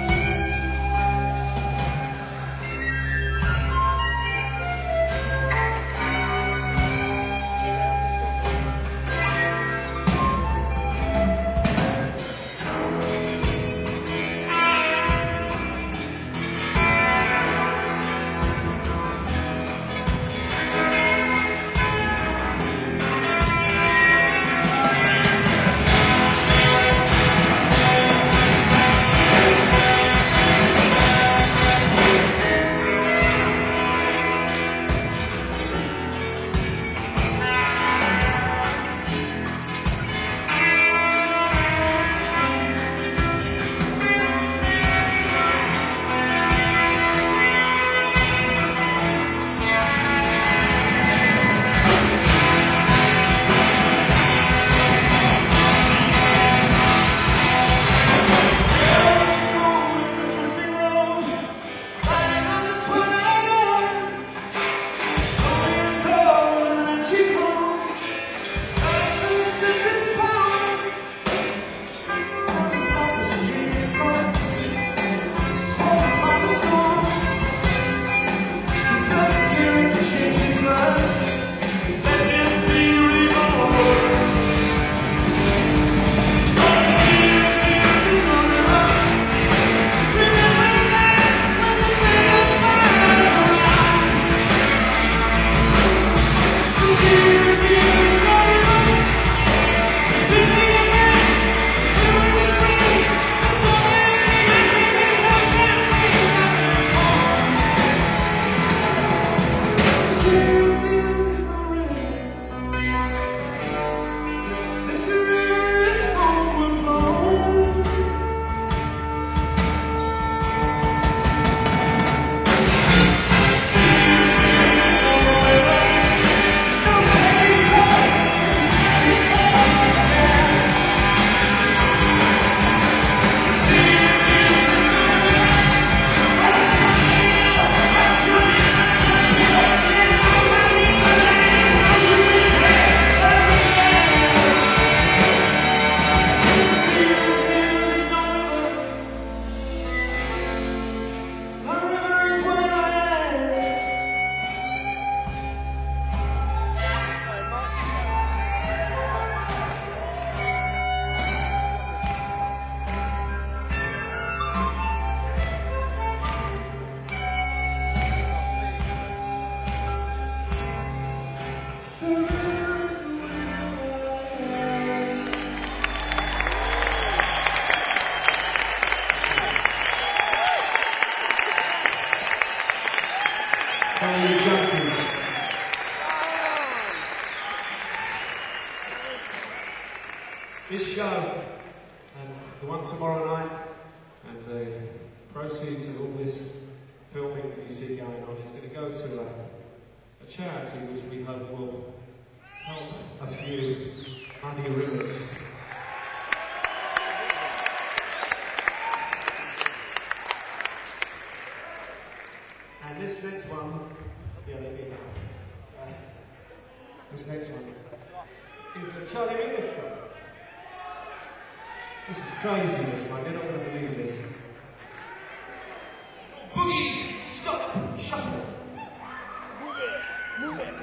This show, and the one tomorrow night, and the proceeds of all this filming that you see going on, is going to go to a charity which we hope will help a few muddy rivers. And this next one, this next one is the Charlie Mingus song. This is crazy, this one. You're not going to believe this. Boogie, stop, shuffle. Move it.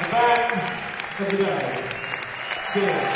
the band of the day. Cheers.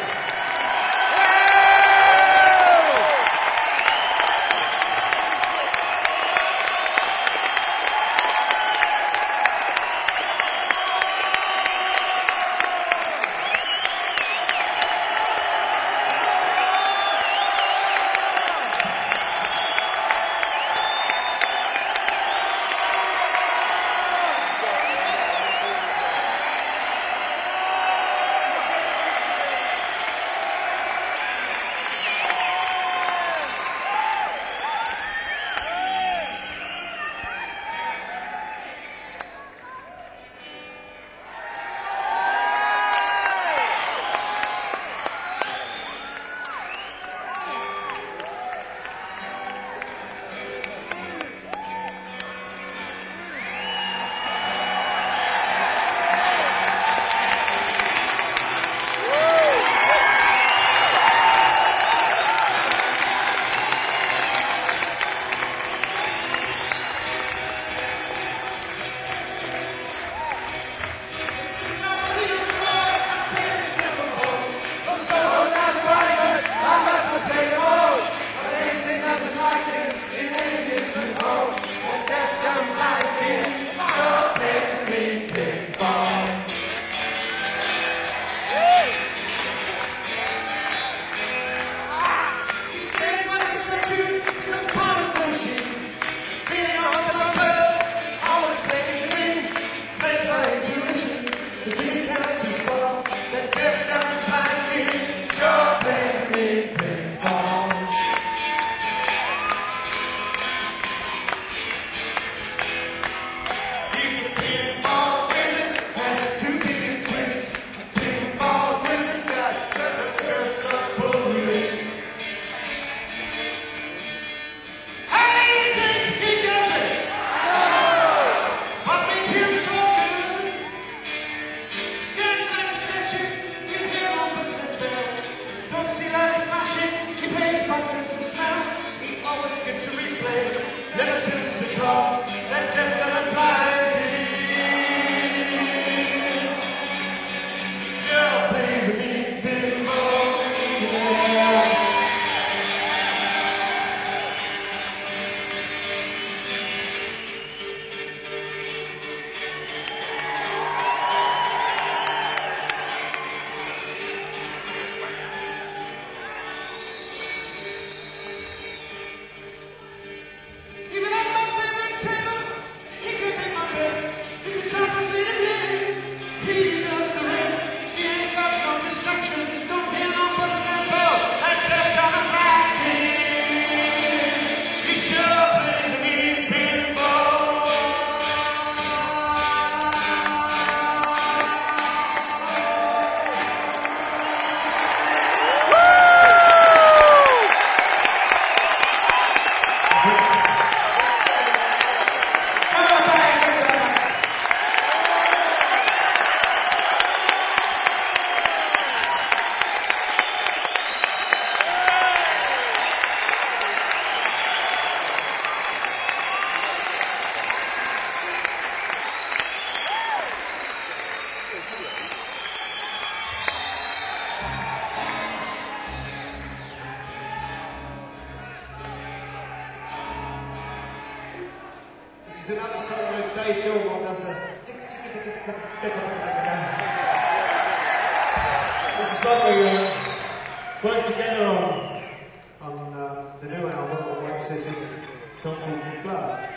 This is another song with Dave Gilmore does a This is what we worked together on the new album of White City, song called Blood.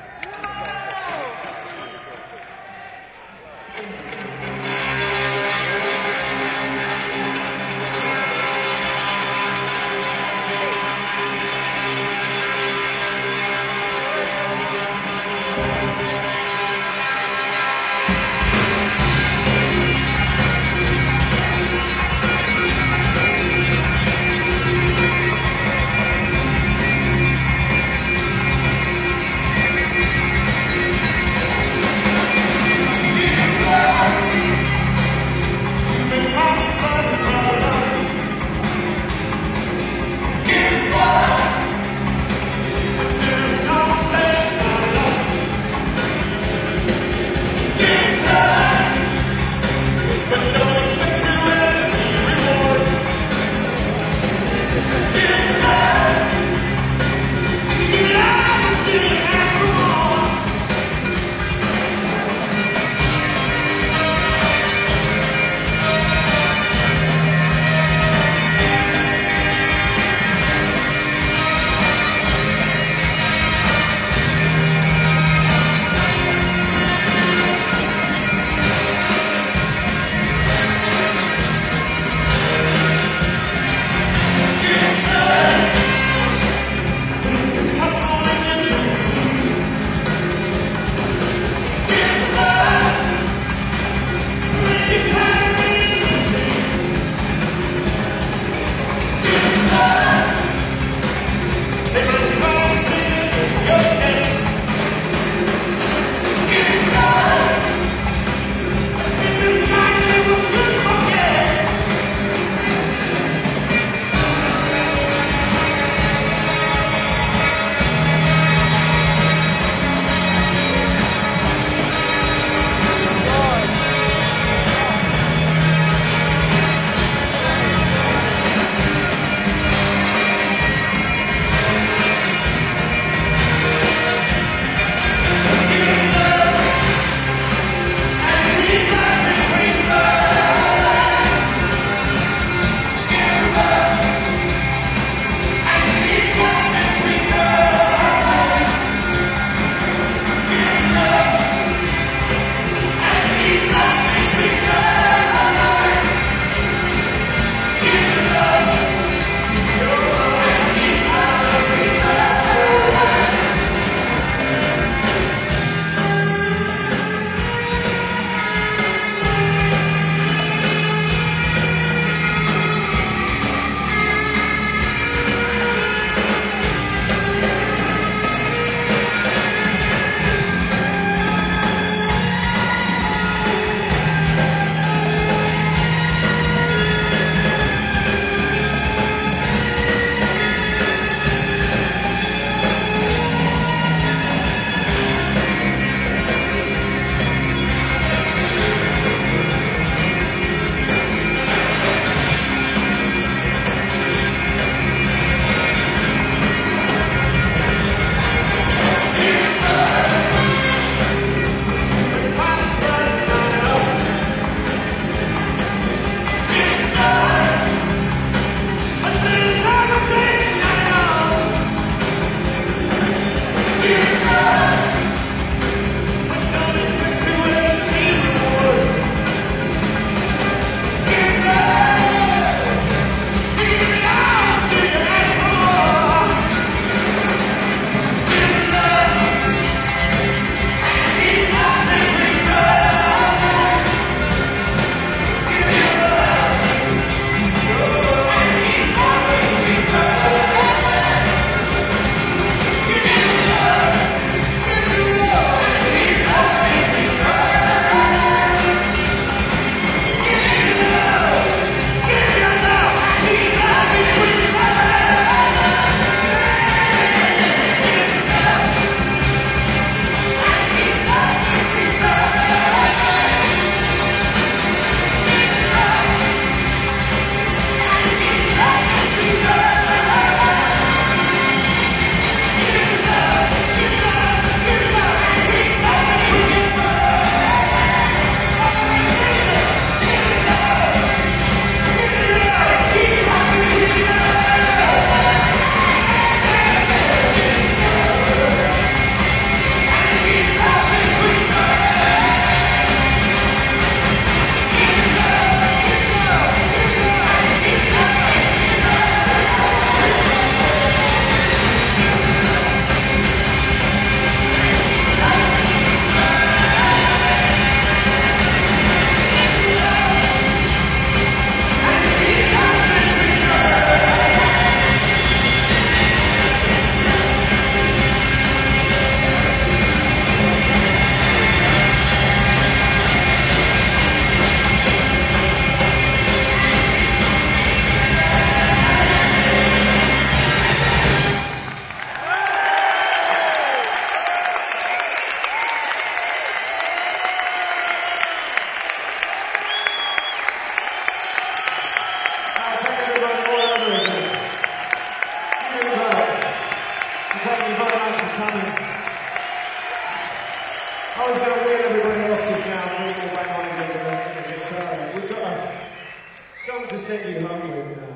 Cindy Hung with now.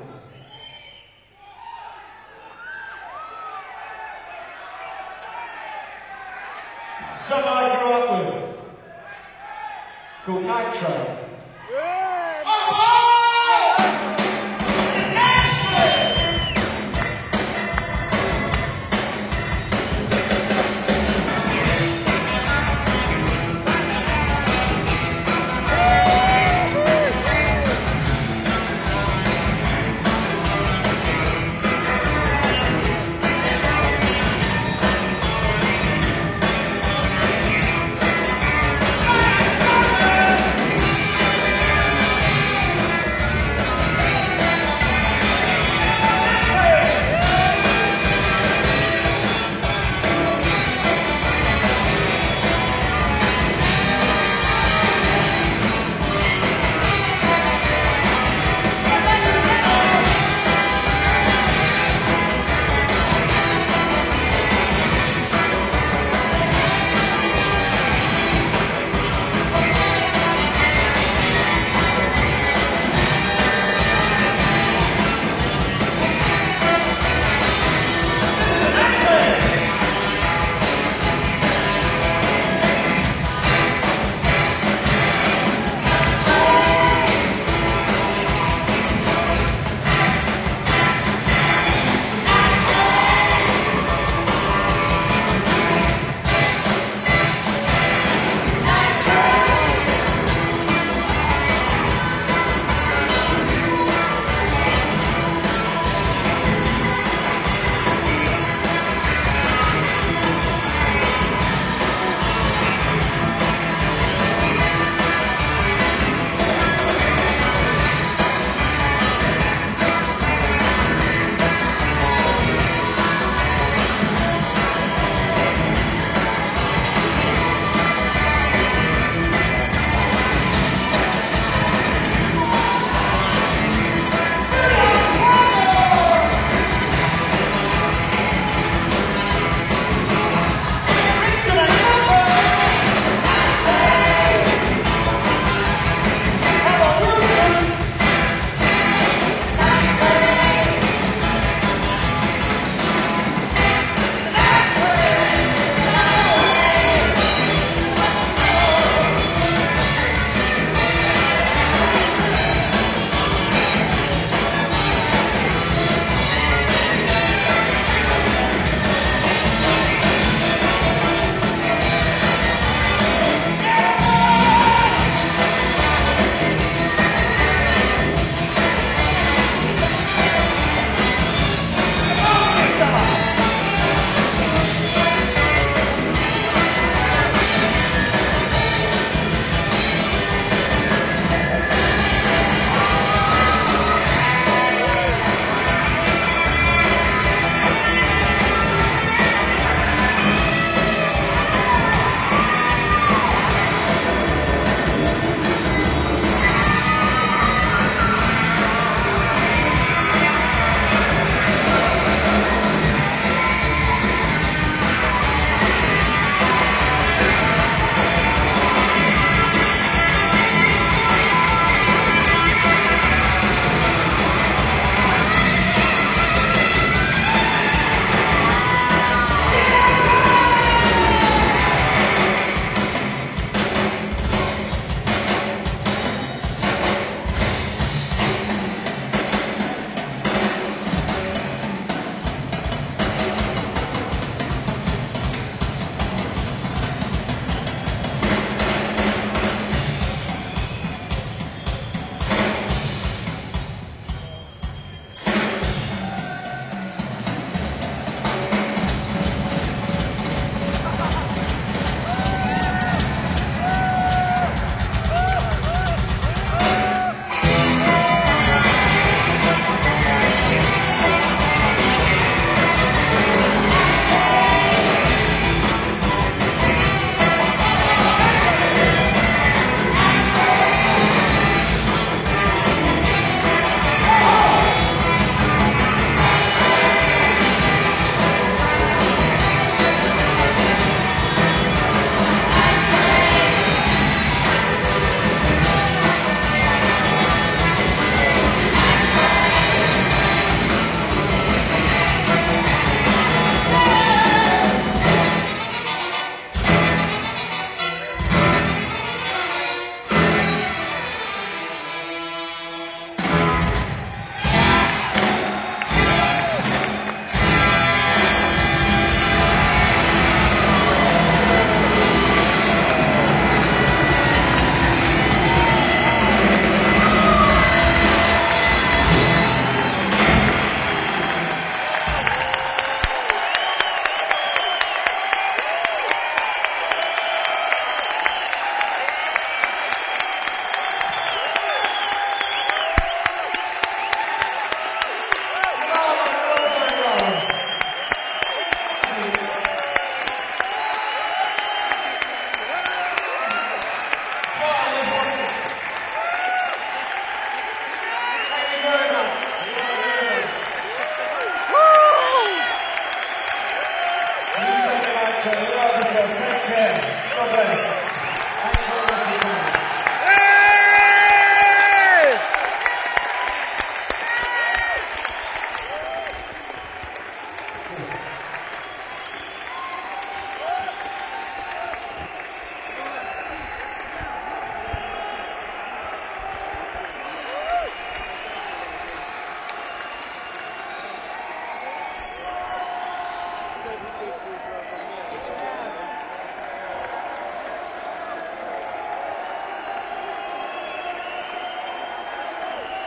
Some I grew up with. Called Nitro. Yeah.